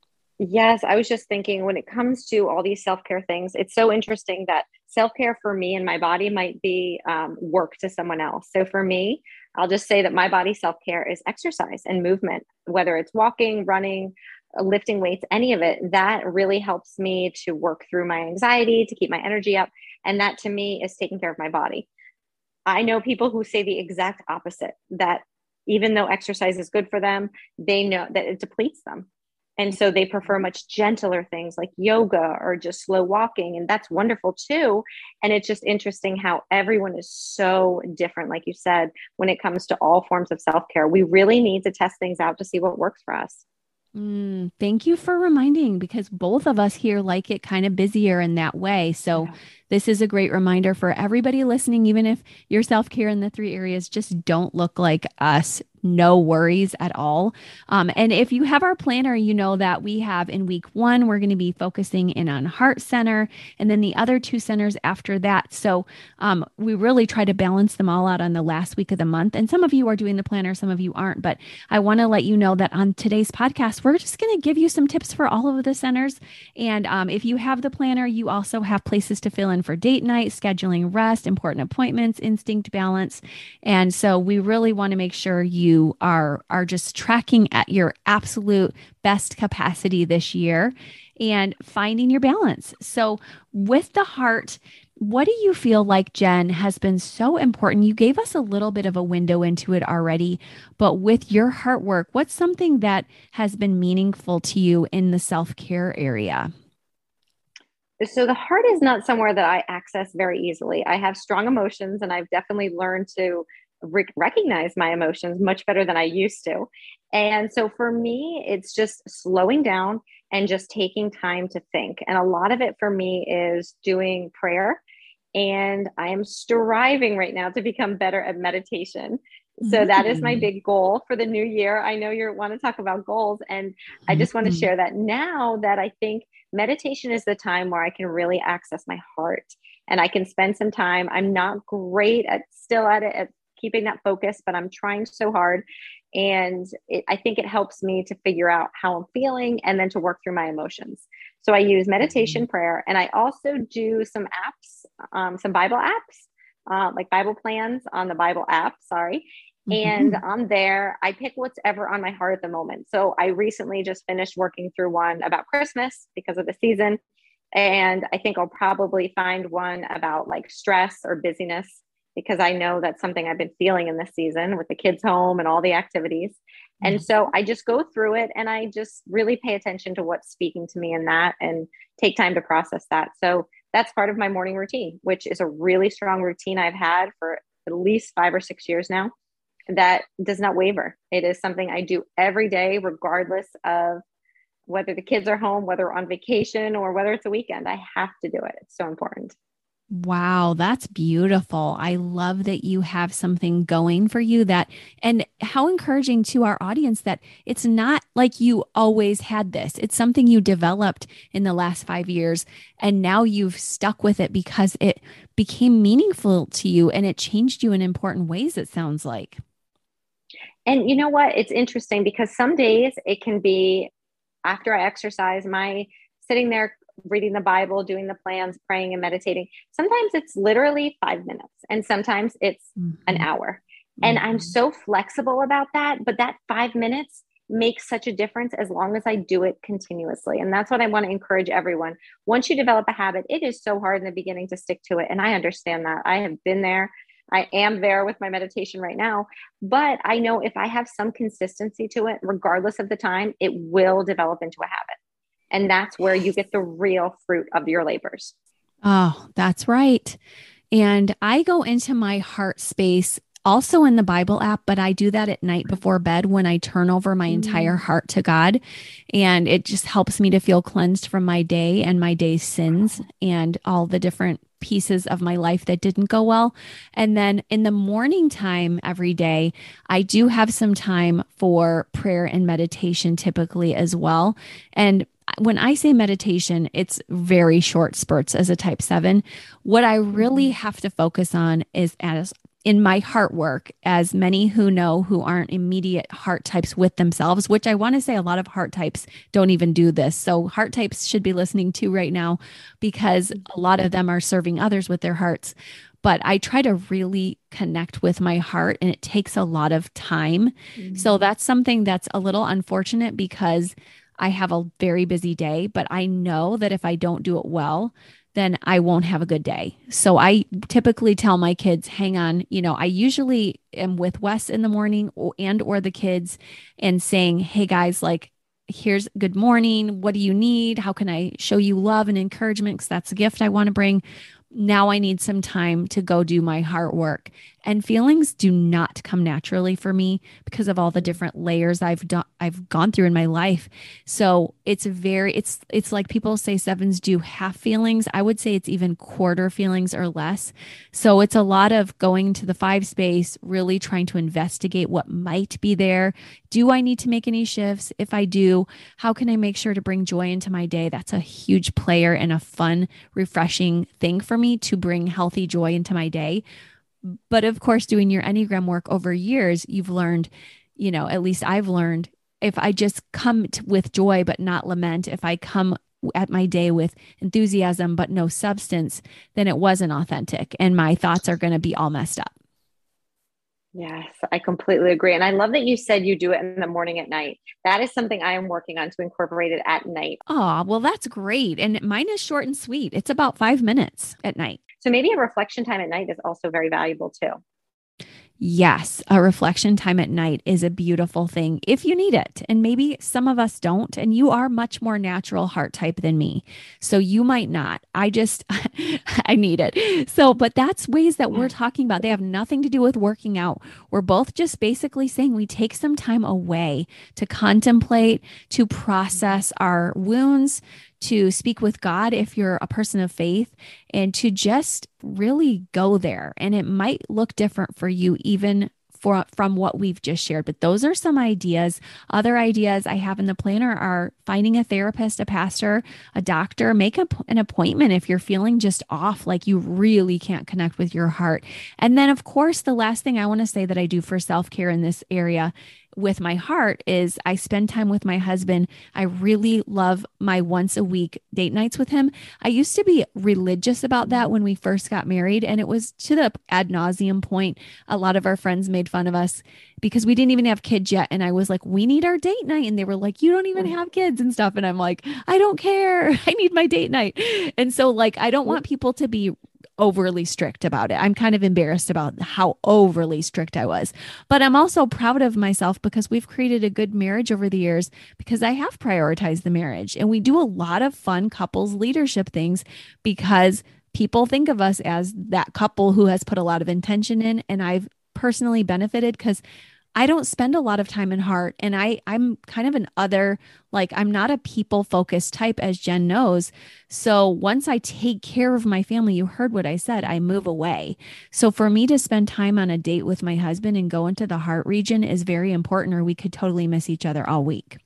Yes, I was just thinking when it comes to all these self-care things, it's so interesting that self-care for me and my body might be um, work to someone else. So for me, I'll just say that my body self-care is exercise and movement, whether it's walking, running, lifting weights, any of it. That really helps me to work through my anxiety, to keep my energy up. And that to me is taking care of my body. I know people who say the exact opposite, that even though exercise is good for them, they know that it depletes them. And so they prefer much gentler things like yoga or just slow walking. And that's wonderful too. And it's just interesting how everyone is so different. Like you said, when it comes to all forms of self-care, we really need to test things out to see what works for us. Mm, thank you for reminding, because both of us here like it kind of busier in that way. So yeah. This is a great reminder for everybody listening, even if your self-care in the three areas just don't look like us no worries at all. Um, and if you have our planner, you know that we have in week one, we're going to be focusing in on heart center and then the other two centers after that. So um, we really try to balance them all out on the last week of the month. And some of you are doing the planner, some of you aren't. But I want to let you know that on today's podcast, we're just going to give you some tips for all of the centers. And um, if you have the planner, you also have places to fill in for date night, scheduling rest, important appointments, instinct balance. And so we really want to make sure you are, are just tracking at your absolute best capacity this year and finding your balance. So with the heart, what do you feel like, Jen, has been so important? You gave us a little bit of a window into it already, but with your heart work, what's something that has been meaningful to you in the self-care area? So the heart is not somewhere that I access very easily. I have strong emotions, and I've definitely learned to re- recognize my emotions much better than I used to. And so for me, it's just slowing down and just taking time to think. And a lot of it for me is doing prayer. And I am striving right now to become better at meditation. So that is my big goal for the new year. I know you want to talk about goals, and I just want to share that now that I think meditation is the time where I can really access my heart and I can spend some time. I'm not great at still at it, at keeping that focus, but I'm trying so hard. And it, I think it helps me to figure out how I'm feeling and then to work through my emotions. So I use meditation, mm-hmm. prayer, and I also do some apps, um, some Bible apps, uh, like Bible plans on the Bible app, sorry. Mm-hmm. And on there, I pick what's ever on my heart at the moment. So I recently just finished working through one about Christmas because of the season. And I think I'll probably find one about like stress or busyness, because I know that's something I've been feeling in this season with the kids home and all the activities. Mm-hmm. And so I just go through it and I just really pay attention to what's speaking to me in that and take time to process that. So that's part of my morning routine, which is a really strong routine I've had for at least five or six years now. That does not waver. It is something I do every day, regardless of whether the kids are home, whether we're on vacation, or whether it's a weekend. I have to do it. It's so important. Wow, that's beautiful. I love that you have something going for you that, and how encouraging to our audience that it's not like you always had this. It's something you developed in the last five years, and now you've stuck with it because it became meaningful to you and it changed you in important ways, it sounds like. And you know what? It's interesting because some days it can be after I exercise, my sitting there reading the Bible, doing the plans, praying and meditating. Sometimes it's literally five minutes and sometimes it's mm-hmm. an hour. Mm-hmm. And I'm so flexible about that. But that five minutes makes such a difference as long as I do it continuously. And that's what I want to encourage everyone. Once you develop a habit, it is so hard in the beginning to stick to it. And I understand that. I have been there. I am there with my meditation right now, but I know if I have some consistency to it, regardless of the time, it will develop into a habit. And that's where you get the real fruit of your labors. Oh, that's right. And I go into my heart space also in the Bible app, but I do that at night before bed when I turn over my entire heart to God. And it just helps me to feel cleansed from my day and my day's sins and all the different pieces of my life that didn't go well. And then in the morning time every day, I do have some time for prayer and meditation typically as well. And when I say meditation, it's very short spurts as a type seven. What I really have to focus on is as in my heart work, as many who know who aren't immediate heart types with themselves, which I want to say a lot of heart types don't even do this. So heart types should be listening to right now because a lot of them are serving others with their hearts. But I try to really connect with my heart and it takes a lot of time. Mm-hmm. So that's something that's a little unfortunate because I have a very busy day, but I know that if I don't do it well, then I won't have a good day. So I typically tell my kids, hang on, you know, I usually am with Wes in the morning and or the kids and saying, hey guys, like, here's good morning. What do you need? How can I show you love and encouragement? Because that's a gift I want to bring. now I need some time to go do my heart work. And feelings do not come naturally for me because of all the different layers I've done, I've gone through in my life. So it's very, it's, it's like people say sevens do half feelings. I would say it's even quarter feelings or less. So it's a lot of going to the five space, really trying to investigate what might be there. Do I need to make any shifts? If I do, how can I make sure to bring joy into my day? That's a huge player and a fun, refreshing thing for me to bring healthy joy into my day. But of course, doing your Enneagram work over years, you've learned, you know, at least I've learned, if I just come t- with joy, but not lament, if I come at my day with enthusiasm, but no substance, then it wasn't authentic. And my thoughts are going to be all messed up. Yes, I completely agree. And I love that you said you do it in the morning at night. That is something I am working on to incorporate it at night. Oh, well, that's great. And mine is short and sweet. It's about five minutes at night. So maybe a reflection time at night is also very valuable too. Yes, a reflection time at night is a beautiful thing if you need it. And maybe some of us don't. And you are much more natural heart type than me. So you might not. I just, I need it. So, but that's ways that we're talking about. They have nothing to do with working out. We're both just basically saying we take some time away to contemplate, to process our wounds, to speak with God if you're a person of faith, and to just really go there. And it might look different for you even for, from what we've just shared. But those are some ideas. Other ideas I have in the planner are finding a therapist, a pastor, a doctor, make a, an appointment if you're feeling just off, like you really can't connect with your heart. And then, of course, the last thing I want to say that I do for self-care in this area with my heart is I spend time with my husband. I really love my once a week date nights with him. I used to be religious about that when we first got married, and it was to the ad nauseum point. A lot of our friends made fun of us because we didn't even have kids yet. And I was like, we need our date night. And they were like, you don't even have kids and stuff. And I'm like, I don't care. I need my date night. And so like, I don't want people to be overly strict about it. I'm kind of embarrassed about how overly strict I was, but I'm also proud of myself because we've created a good marriage over the years because I have prioritized the marriage, and we do a lot of fun couples leadership things because people think of us as that couple who has put a lot of intention in. And I've personally benefited because I don't spend a lot of time in heart, and I, I'm kind of an other, like I'm not a people focused type, as Jen knows. So once I take care of my family, you heard what I said, I move away. So for me to spend time on a date with my husband and go into the heart region is very important, or we could totally miss each other all week.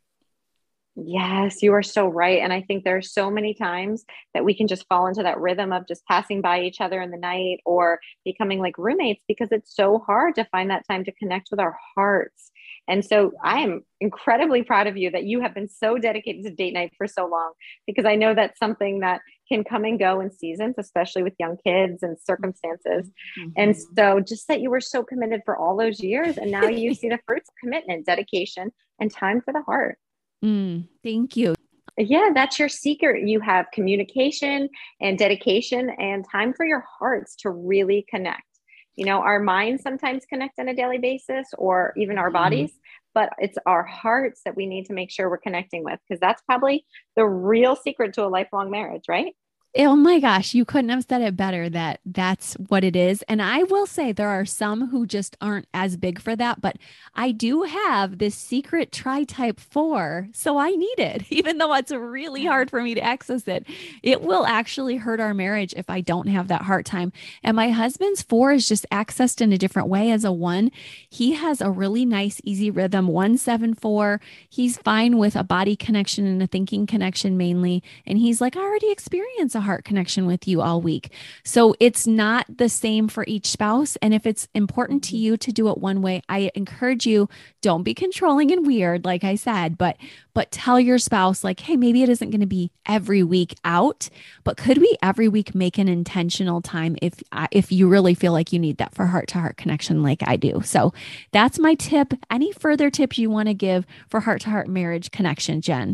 Yes, you are so right. And I think there are so many times that we can just fall into that rhythm of just passing by each other in the night or becoming like roommates because it's so hard to find that time to connect with our hearts. And so I am incredibly proud of you that you have been so dedicated to date night for so long, because I know that's something that can come and go in seasons, especially with young kids and circumstances. Mm-hmm. And so just that you were so committed for all those years, and now you see the fruits of commitment, dedication, and time for the heart. Mm, thank you. Yeah, that's your secret. You have communication and dedication and time for your hearts to really connect. You know, our minds sometimes connect on a daily basis, or even our bodies, but it's our hearts that we need to make sure we're connecting with, because that's probably the real secret to a lifelong marriage, right? Oh my gosh, you couldn't have said it better, that that's what it is. And I will say there are some who just aren't as big for that, but I do have this secret tri-type four. So I need it, even though it's really hard for me to access it. It will actually hurt our marriage if I don't have that heart time. And my husband's four is just accessed in a different way as a one. He has a really nice, easy rhythm, one, seven, four. He's fine with a body connection and a thinking connection mainly. And he's like, I already experienced a heart connection with you all week. So it's not the same for each spouse. And if it's important to you to do it one way, I encourage you, don't be controlling and weird, like I said, but but tell your spouse like, hey, maybe it isn't going to be every week out, but could we every week make an intentional time if if you really feel like you need that for heart to heart connection like I do. So that's my tip. Any further tips you want to give for heart to heart marriage connection, Jen?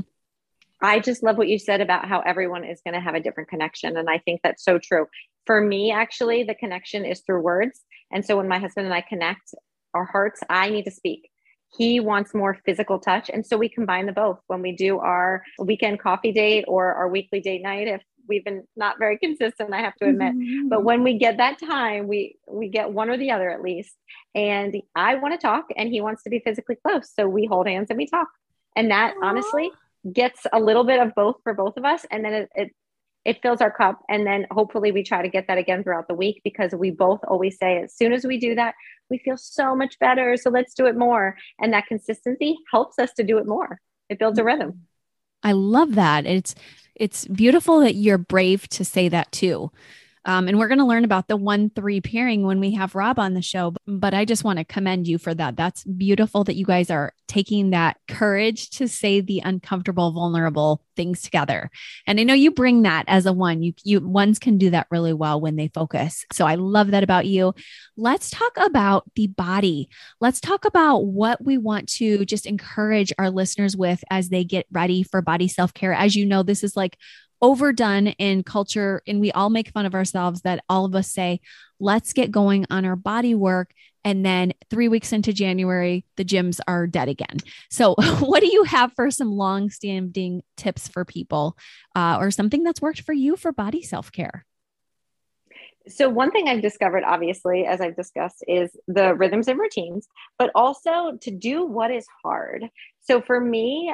I just love what you said about how everyone is going to have a different connection. And I think that's so true. For me, actually, the connection is through words. And so when my husband and I connect our hearts, I need to speak. He wants more physical touch. And so we combine the both. When we do our weekend coffee date or our weekly date night, if we've been not very consistent, I have to admit. Mm-hmm. But when we get that time, we we get one or the other at least. And I want to talk and he wants to be physically close. So we hold hands and we talk. And that Aww. honestly gets a little bit of both for both of us. And then it, it it fills our cup. And then hopefully we try to get that again throughout the week, because we both always say, as soon as we do that, we feel so much better. So let's do it more. And that consistency helps us to do it more. It builds a rhythm. I love that. It's, it's beautiful that you're brave to say that too. Um, and we're going to learn about the one, three pairing when we have Rob on the show, but I just want to commend you for that. That's beautiful that you guys are taking that courage to say the uncomfortable, vulnerable things together. And I know you bring that as a one, you, you ones can do that really well when they focus. So I love that about you. Let's talk about the body. Let's talk about what we want to just encourage our listeners with as they get ready for body self-care. As you know, this is like overdone in culture, and we all make fun of ourselves that all of us say, let's get going on our body work. And then three weeks into January, the gyms are dead again. So what do you have for some long-standing tips for people uh, or something that's worked for you for body self-care? So one thing I've discovered, obviously, as I've discussed, is the rhythms and routines, but also to do what is hard. So for me,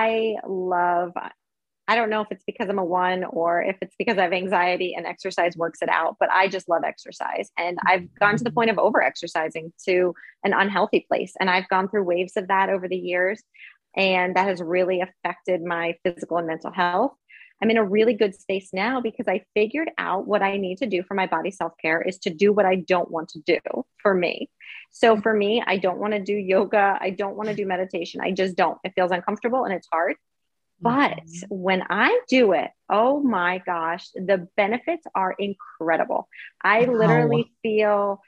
I love I don't know if it's because I'm a one or if it's because I have anxiety and exercise works it out, but I just love exercise. And I've gone to the point of over exercising to an unhealthy place. And I've gone through waves of that over the years. And that has really affected my physical and mental health. I'm in a really good space now because I figured out what I need to do for my body self-care is to do what I don't want to do for me. So for me, I don't want to do yoga. I don't want to do meditation. I just don't. It feels uncomfortable and it's hard. But when I do it, oh my gosh, the benefits are incredible. I wow. literally feel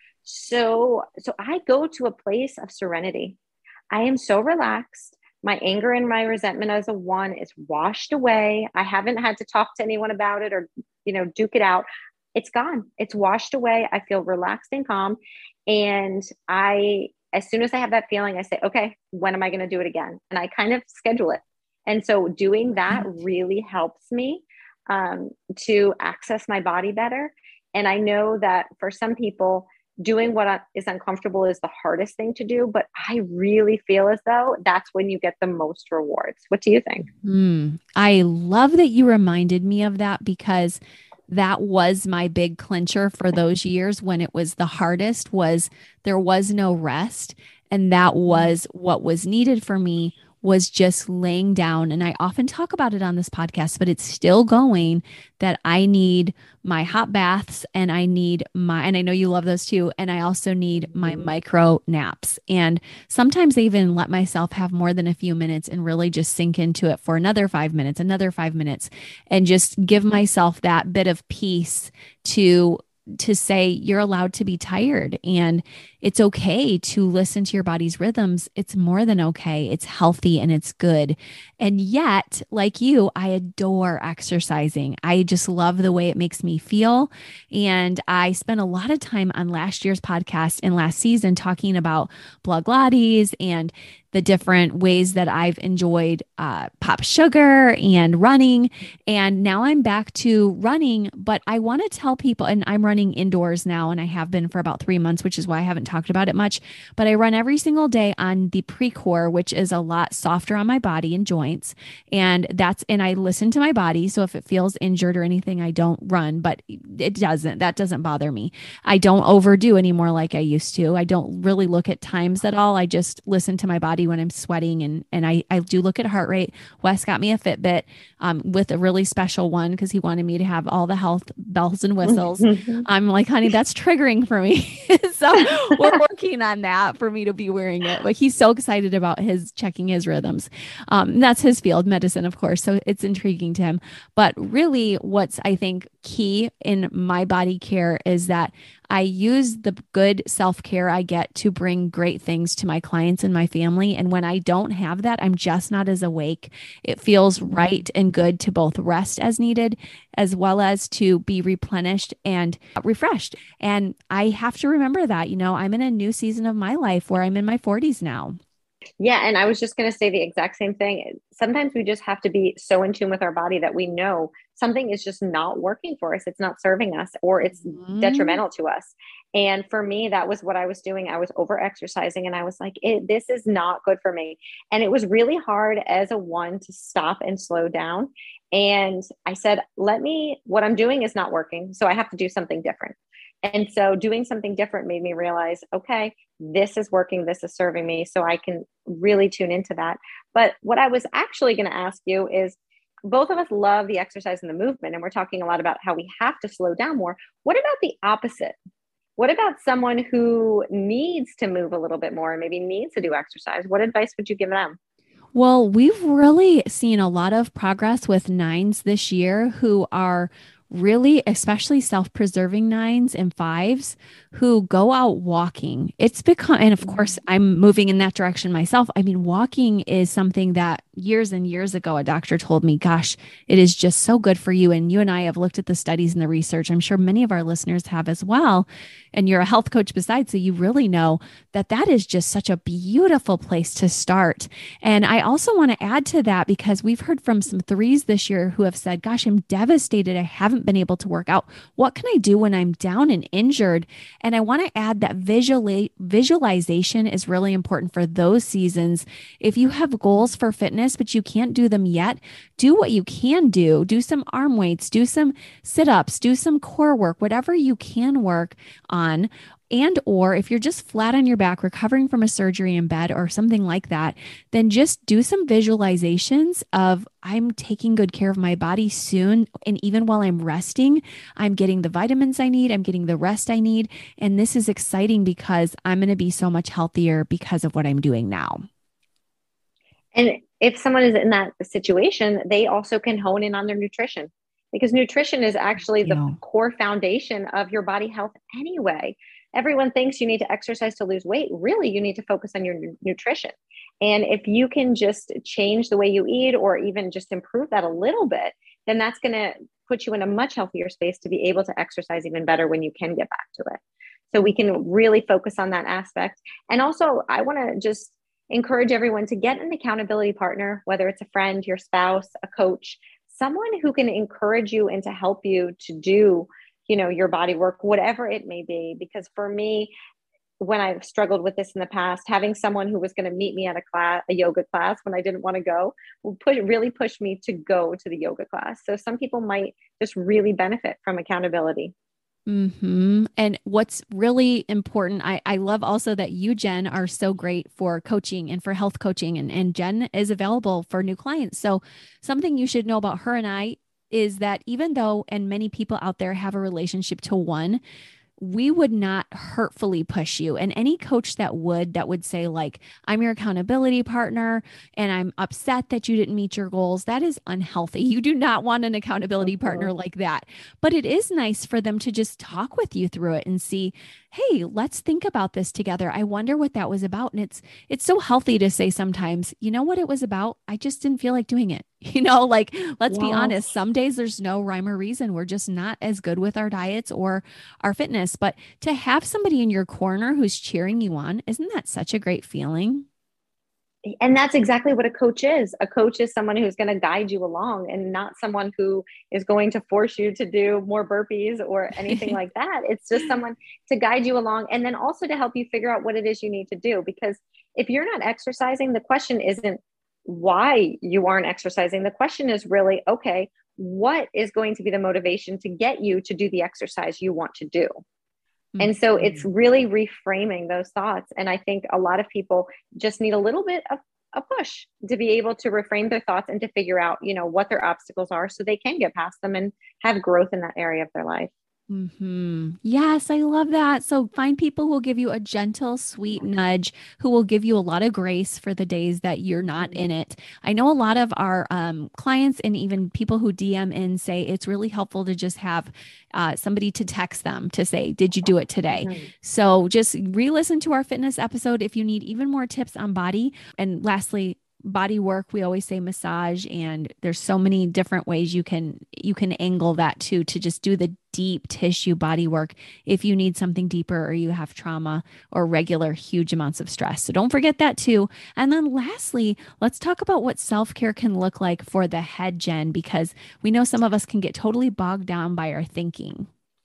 so, so I go to a place of serenity. I am so relaxed. My anger and my resentment as a one is washed away. I haven't had to talk to anyone about it or, you know, duke it out. It's gone. It's washed away. I feel relaxed and calm. And I, as soon as I have that feeling, I say, okay, when am I going to do it again? And I kind of schedule it. And so doing that really helps me um, to access my body better. And I know that for some people, doing what is uncomfortable is the hardest thing to do, but I really feel as though that's when you get the most rewards. What do you think? Mm, I love that you reminded me of that, because that was my big clincher for those years when it was the hardest, was there was no rest. And that was what was needed for me, was just laying down. And I often talk about it on this podcast, but it's still going, that I need my hot baths and I need my, and I know you love those too. And I also need my micro naps. And sometimes I even let myself have more than a few minutes and really just sink into it for another five minutes, another five minutes, and just give myself that bit of peace to to say you're allowed to be tired and it's okay to listen to your body's rhythms. It's more than okay. It's healthy and it's good. And yet, like you, I adore exercising. I just love the way it makes me feel. And I spent a lot of time on last year's podcast and last season talking about blood Pilates and the different ways that I've enjoyed uh, pop sugar and running. And now I'm back to running, but I want to tell people, and I'm running indoors now, and I have been for about three months, which is why I haven't talked about it much, but I run every single day on the Precor, which is a lot softer on my body and joints. And that's, and I listen to my body. So if it feels injured or anything, I don't run, but it doesn't, that doesn't bother me. I don't overdo anymore like I used to. I don't really look at times at all. I just listen to my body when I'm sweating. And, and I, I do look at heart rate. Wes got me a Fitbit um, with a really special one because he wanted me to have all the health bells and whistles. I'm like, honey, that's triggering for me. So we're working on that for me to be wearing it. But he's so excited about his checking his rhythms. Um, that's his field, medicine, of course. So it's intriguing to him. But really what's, I think, key in my body care is that I use the good self-care I get to bring great things to my clients and my family. And when I don't have that, I'm just not as awake. It feels right and good to both rest as needed, as well as to be replenished and refreshed. And I have to remember that, you know, I'm in a new season of my life where I'm in my forties now. Yeah. And I was just going to say the exact same thing. Sometimes we just have to be so in tune with our body that we know something is just not working for us. It's not serving us, or it's Mm-hmm. detrimental to us. And for me, that was what I was doing. I was over exercising and I was like, it, this is not good for me. And it was really hard as a one to stop and slow down. And I said, let me, what I'm doing is not working. So I have to do something different. And so doing something different made me realize, okay, this is working, this is serving me. So I can really tune into that. But what I was actually going to ask you is, both of us love the exercise and the movement, and we're talking a lot about how we have to slow down more. What about the opposite? What about someone who needs to move a little bit more and maybe needs to do exercise? What advice would you give them? Well, we've really seen a lot of progress with nines this year who are really, especially self preserving nines and fives who go out walking. It's become, and of course, I'm moving in that direction myself. I mean, walking is something that years and years ago, a doctor told me, gosh, it is just so good for you. And you and I have looked at the studies and the research. I'm sure many of our listeners have as well. And you're a health coach besides, so you really know that that is just such a beautiful place to start. And I also want to add to that because we've heard from some threes this year who have said, gosh, I'm devastated. I haven't been able to work out. What can I do when I'm down and injured? And I want to add that visual visualization is really important for those seasons. If you have goals for fitness, but you can't do them yet, do what you can do. Do some arm weights, do some sit-ups, do some core work, whatever you can work on. And or if you're just flat on your back recovering from a surgery in bed or something like that, then just do some visualizations of I'm taking good care of my body soon. And even while I'm resting, I'm getting the vitamins I need, I'm getting the rest I need. And this is exciting because I'm going to be so much healthier because of what I'm doing now. And if someone is in that situation, they also can hone in on their nutrition, because nutrition is actually the You. core foundation of your body health anyway. Everyone thinks you need to exercise to lose weight. Really, you need to focus on your nu- nutrition. And if you can just change the way you eat or even just improve that a little bit, then that's going to put you in a much healthier space to be able to exercise even better when you can get back to it. So we can really focus on that aspect. And also, I want to just encourage everyone to get an accountability partner, whether it's a friend, your spouse, a coach, someone who can encourage you and to help you to do, you know, your body work, whatever it may be. Because for me, when I've struggled with this in the past, having someone who was going to meet me at a class, a yoga class when I didn't want to go, will push, really push me to go to the yoga class. So some people might just really benefit from accountability. Hmm. And what's really important, I, I love also that you, Jen, are so great for coaching and for health coaching, and, and Jen is available for new clients. So something you should know about her and I is that even though, and many people out there have a relationship to one, we would not hurtfully push you. And any coach that would, that would say, like, I'm your accountability partner and I'm upset that you didn't meet your goals, that is unhealthy. You do not want an accountability Mhm. partner like that. But it is nice for them to just talk with you through it and see, hey, let's think about this together. I wonder what that was about. And it's it's so healthy to say sometimes, you know what it was about? I just didn't feel like doing it. You know, like, let's be honest, Yes. some days there's no rhyme or reason. We're just not as good with our diets or our fitness. But to have somebody in your corner who's cheering you on, isn't that such a great feeling? And that's exactly what a coach is. A coach is someone who's going to guide you along and not someone who is going to force you to do more burpees or anything like that. It's just someone to guide you along and then also to help you figure out what it is you need to do. Because if you're not exercising, the question isn't why you aren't exercising. The question is really, okay, what is going to be the motivation to get you to do the exercise you want to do? And so it's Mhm. really reframing those thoughts. And I think a lot of people just need a little bit of a push to be able to reframe their thoughts and to figure out, you know, what their obstacles are so they can get past them and have growth in that area of their life. Hmm. Yes, I love that. So find people who will give you a gentle, sweet nudge, who will give you a lot of grace for the days that you're not in it. I know a lot of our um, clients and even people who D M in say it's really helpful to just have uh, somebody to text them to say, did you do it today? Mhm. So just re-listen to our fitness episode if you need even more tips on body. And lastly, body work, we always say massage, and there's so many different ways you can you can angle that too to just do the deep tissue body work if you need something deeper or you have trauma or regular huge amounts of stress. So don't forget that too. And then lastly, let's talk about what self-care can look like for the head, Jen, because we know some of us can get totally bogged down by our thinking.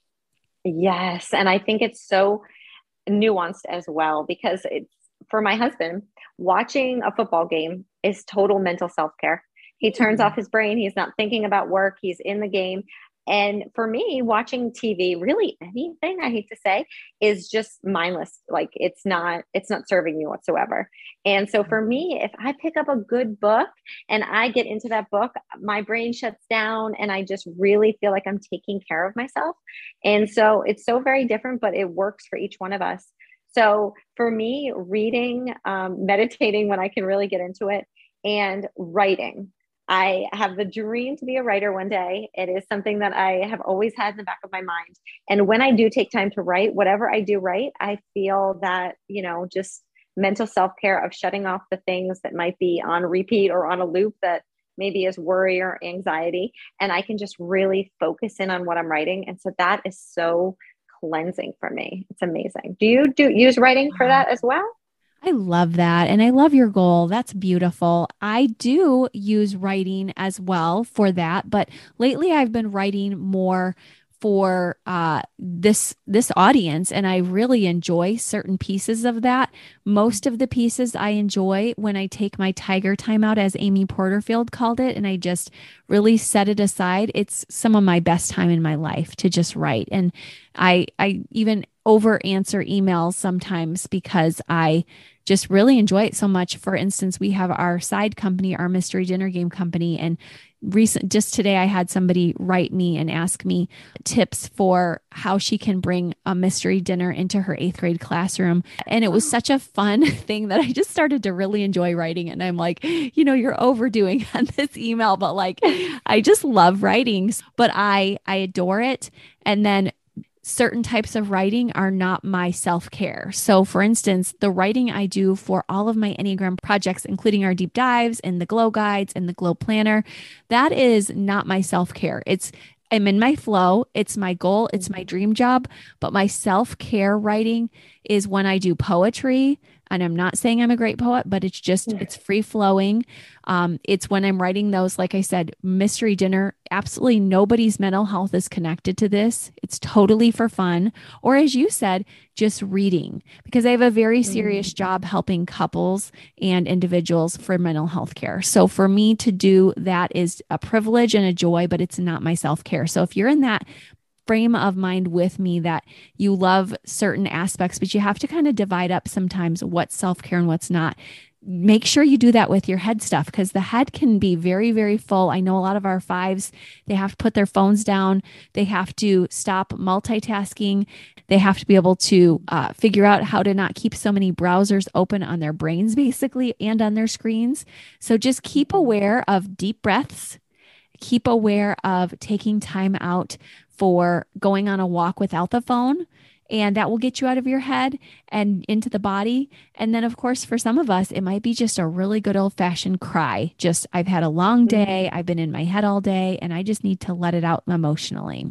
Yes. And I think it's so nuanced as well, because it's for my husband, watching a football game is total mental self-care. He turns mm-hmm. off his brain. He's not thinking about work. He's in the game. And for me, watching T V, really anything, I hate to say, is just mindless. Like it's not, it's not serving me whatsoever. And so for me, if I pick up a good book and I get into that book, my brain shuts down and I just really feel like I'm taking care of myself. And so it's so very different, but it works for each one of us. So for me, reading, um, meditating when I can really get into it, and writing. I have the dream to be a writer one day. It is something that I have always had in the back of my mind. And when I do take time to write, whatever I do write, I feel that, you know, just mental self-care of shutting off the things that might be on repeat or on a loop that maybe is worry or anxiety. And I can just really focus in on what I'm writing. And so that is so cleansing for me. It's amazing. Do you do use writing for that as well? I love that. And I love your goal. That's beautiful. I do use writing as well for that. But lately I've been writing more for uh, this, this audience. And I really enjoy certain pieces of that. Most of the pieces I enjoy when I take my tiger time out, as Amy Porterfield called it, and I just really set it aside. It's some of my best time in my life to just write. And I, I even over answer emails sometimes because I just really enjoy it so much. For instance, we have our side company, our mystery dinner game company. And recent, just today, I had somebody write me and ask me tips for how she can bring a mystery dinner into her eighth grade classroom. And it was such a fun thing that I just started to really enjoy writing. And I'm like, you know, you're overdoing on this email, but like, I just love writing, but I, I adore it. And then certain types of writing are not my self-care. So for instance, the writing I do for all of my Enneagram projects, including our deep dives and the glow guides and the glow planner, that is not my self-care. It's I'm in my flow. It's my goal. It's my dream job. But my self-care writing is when I do poetry. And I'm not saying I'm a great poet, but it's just, it's free flowing. Um, it's when I'm writing those, like I said, mystery dinner. Absolutely nobody's mental health is connected to this. It's totally for fun. Or as you said, just reading, because I have a very serious mm-hmm. job helping couples and individuals for mental health care. So for me to do that is a privilege and a joy, but it's not my self-care. So if you're in that frame of mind with me that you love certain aspects, but you have to kind of divide up sometimes what's self-care and what's not. Make sure you do that with your head stuff, because the head can be very, very full. I know a lot of our fives, they have to put their phones down. They have to stop multitasking. They have to be able to uh, figure out how to not keep so many browsers open on their brains, basically, and on their screens. So just keep aware of deep breaths. Keep aware of taking time out for going on a walk without the phone. And that will get you out of your head and into the body. And then, of course, for some of us, it might be just a really good old fashioned cry. Just, I've had a long day. I've been in my head all day, and I just need to let it out emotionally.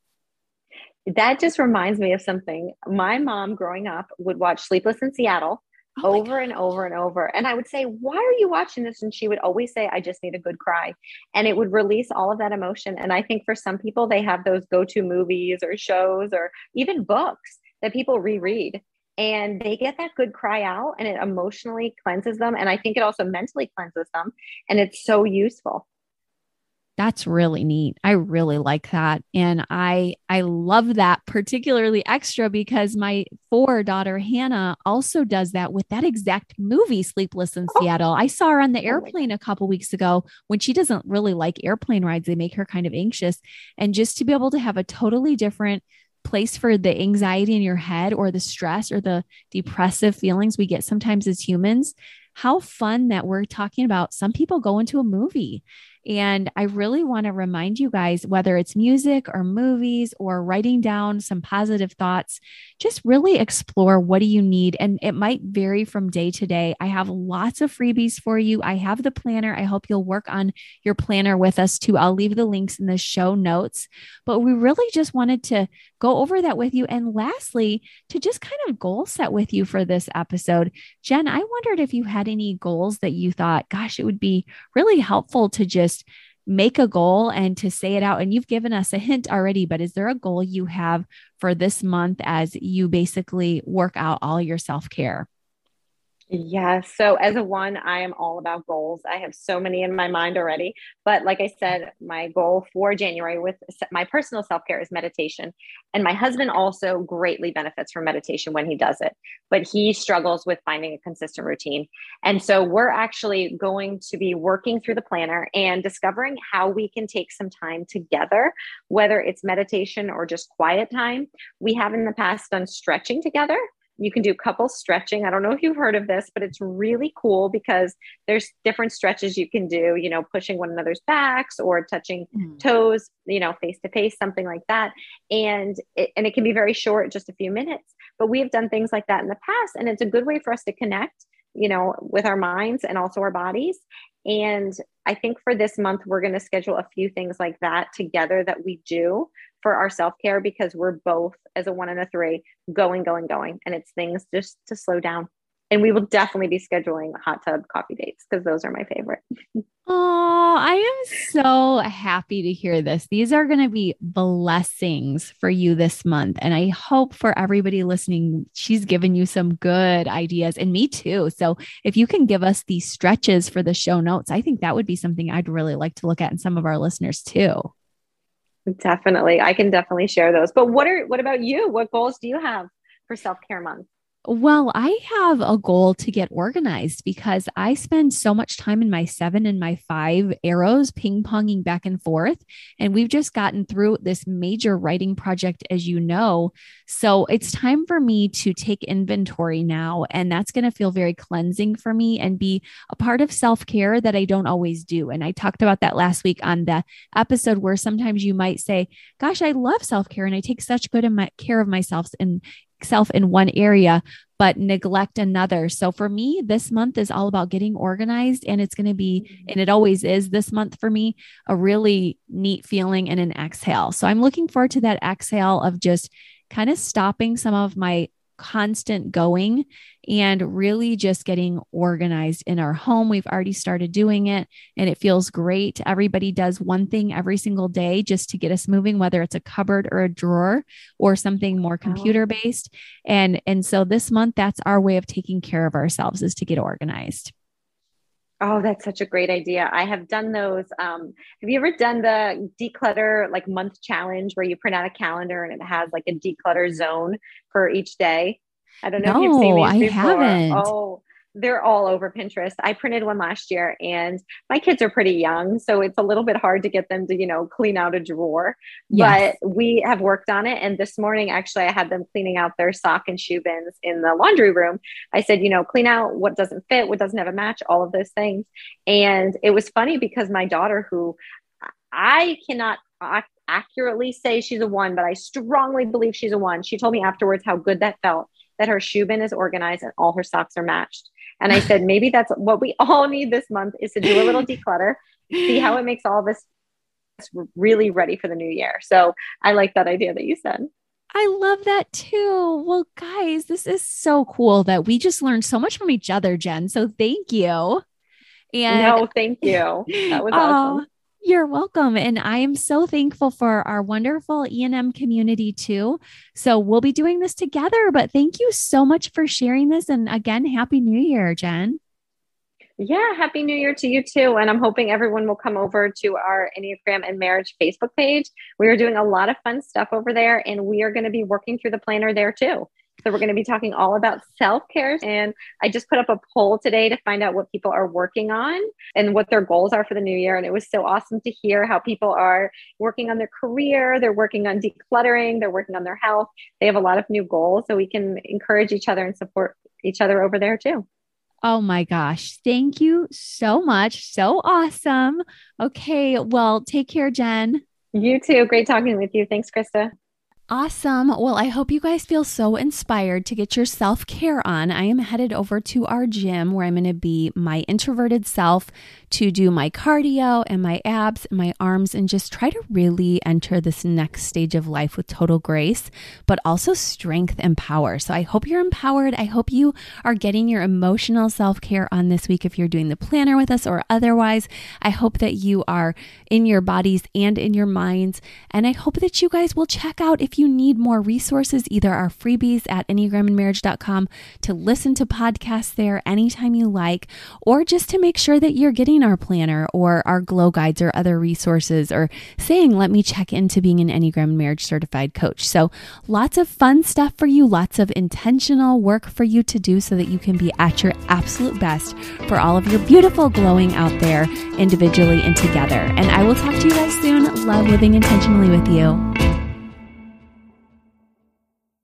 That just reminds me of something. My mom growing up would watch Sleepless in Seattle oh over and over and over. And I would say, why are you watching this? And she would always say, I just need a good cry. And it would release all of that emotion. And I think for some people, they have those go-to movies or shows or even books that people reread. And they get that good cry out, and it emotionally cleanses them. And I think it also mentally cleanses them. And it's so useful. That's really neat. I really like that. And I, I love that particularly extra because my four daughter, Hannah, also does that with that exact movie, Sleepless in oh. Seattle. I saw her on the airplane a couple weeks ago when she doesn't really like airplane rides. They make her kind of anxious. And just to be able to have a totally different place for the anxiety in your head or the stress or the depressive feelings we get sometimes as humans, how fun that we're talking about. Some people go into a movie And I really want to remind you guys, whether it's music or movies or writing down some positive thoughts, just really explore what do you need. And it might vary from day to day. I have lots of freebies for you. I have the planner. I hope you'll work on your planner with us too. I'll leave the links in the show notes. But we really just wanted to go over that with you. And lastly, to just kind of goal set with you for this episode. Jen, I wondered if you had any goals that you thought, gosh, it would be really helpful to just make a goal and to say it out. And you've given us a hint already, but is there a goal you have for this month as you basically work out all your self-care? Yeah. So as a one, I am all about goals. I have so many in my mind already. But like I said, my goal for January with my personal self-care is meditation. And my husband also greatly benefits from meditation when he does it, but he struggles with finding a consistent routine. And so we're actually going to be working through the planner and discovering how we can take some time together, whether it's meditation or just quiet time. We have in the past done stretching together. You can do couple stretching. I don't know if you've heard of this, but it's really cool because there's different stretches you can do, you know, pushing one another's backs or touching mm. toes, you know, face to face, something like that. And it, and it can be very short, just a few minutes, but we have done things like that in the past. And it's a good way for us to connect, you know, with our minds and also our bodies. And I think for this month, we're going to schedule a few things like that together that we do for our self-care, because we're both, as a one and a three, going, going, going. And it's things just to slow down. And we will definitely be scheduling hot tub coffee dates because those are my favorite. Oh, I am so happy to hear this. These are going to be blessings for you this month. And I hope for everybody listening, she's given you some good ideas, and me too. So if you can give us these stretches for the show notes, I think that would be something I'd really like to look at, and some of our listeners too. Definitely. I can definitely share those. But what are, what about you? What goals do you have for self-care month? Well, I have a goal to get organized because I spend so much time in my seven and my five arrows ping ponging back and forth. And we've just gotten through this major writing project, as you know. So it's time for me to take inventory now. And that's going to feel very cleansing for me and be a part of self-care that I don't always do. And I talked about that last week on the episode where sometimes you might say, gosh, I love self-care and I take such good care of myself and self in one area, but neglect another. So for me, this month is all about getting organized, and it's going to be, and it always is this month for me, a really neat feeling and an exhale. So I'm looking forward to that exhale of just kind of stopping some of my constant going and really just getting organized in our home. We've already started doing it and it feels great. Everybody does one thing every single day just to get us moving, whether it's a cupboard or a drawer or something more computer based. And, and so this month, that's our way of taking care of ourselves, is to get organized. Oh, that's such a great idea. I have done those. Um, have you ever done the declutter like month challenge where you print out a calendar and it has like a declutter zone for each day? I don't know no, if you've seen these I before. haven't. Oh, they're all over Pinterest. I printed one last year and my kids are pretty young, so it's a little bit hard to get them to, you know, clean out a drawer, Yes. but we have worked on it. And this morning, actually, I had them cleaning out their sock and shoe bins in the laundry room. I said, you know, clean out what doesn't fit, what doesn't have a match, all of those things. And it was funny because my daughter, who I cannot ac- accurately say she's a one, but I strongly believe she's a one. She told me afterwards how good that felt, that her shoe bin is organized and all her socks are matched. And I said, maybe that's what we all need this month, is to do a little declutter, see how it makes all of us really ready for the new year. So I like that idea that you said. I love that too. Well, guys, this is so cool that we just learned so much from each other, Jen. So thank you. And no, thank you. That was awesome. You're welcome. And I am so thankful for our wonderful E and M community too. So we'll be doing this together, but thank you so much for sharing this. And again, Happy New Year, Jen. Yeah. Happy New Year to you too. And I'm hoping everyone will come over to our Enneagram and Marriage Facebook page. We are doing a lot of fun stuff over there, and we are going to be working through the planner there too. So we're going to be talking all about self-care. And I just put up a poll today to find out what people are working on and what their goals are for the new year. And it was so awesome to hear how people are working on their career. They're working on decluttering. They're working on their health. They have a lot of new goals. So we can encourage each other and support each other over there too. Oh my gosh. Thank you so much. So awesome. Okay. Well, take care, Jen. You too. Great talking with you. Thanks, Krista. Awesome. Well, I hope you guys feel so inspired to get your self-care on. I am headed over to our gym where I'm going to be my introverted self to do my cardio and my abs and my arms and just try to really enter this next stage of life with total grace, but also strength and power. So I hope you're empowered. I hope you are getting your emotional self-care on this week if you're doing the planner with us or otherwise. I hope that you are in your bodies and in your minds. And I hope that you guys will check out if you need more resources, either our freebies at enneagram and marriage dot com to listen to podcasts there anytime you like, or just to make sure that you're getting our planner or our glow guides or other resources, or saying, let me check into being an Enneagram and Marriage certified coach. So lots of fun stuff for you, lots of intentional work for you to do so that you can be at your absolute best for all of your beautiful glowing out there individually and together. And I will talk to you guys soon. Love living intentionally with you.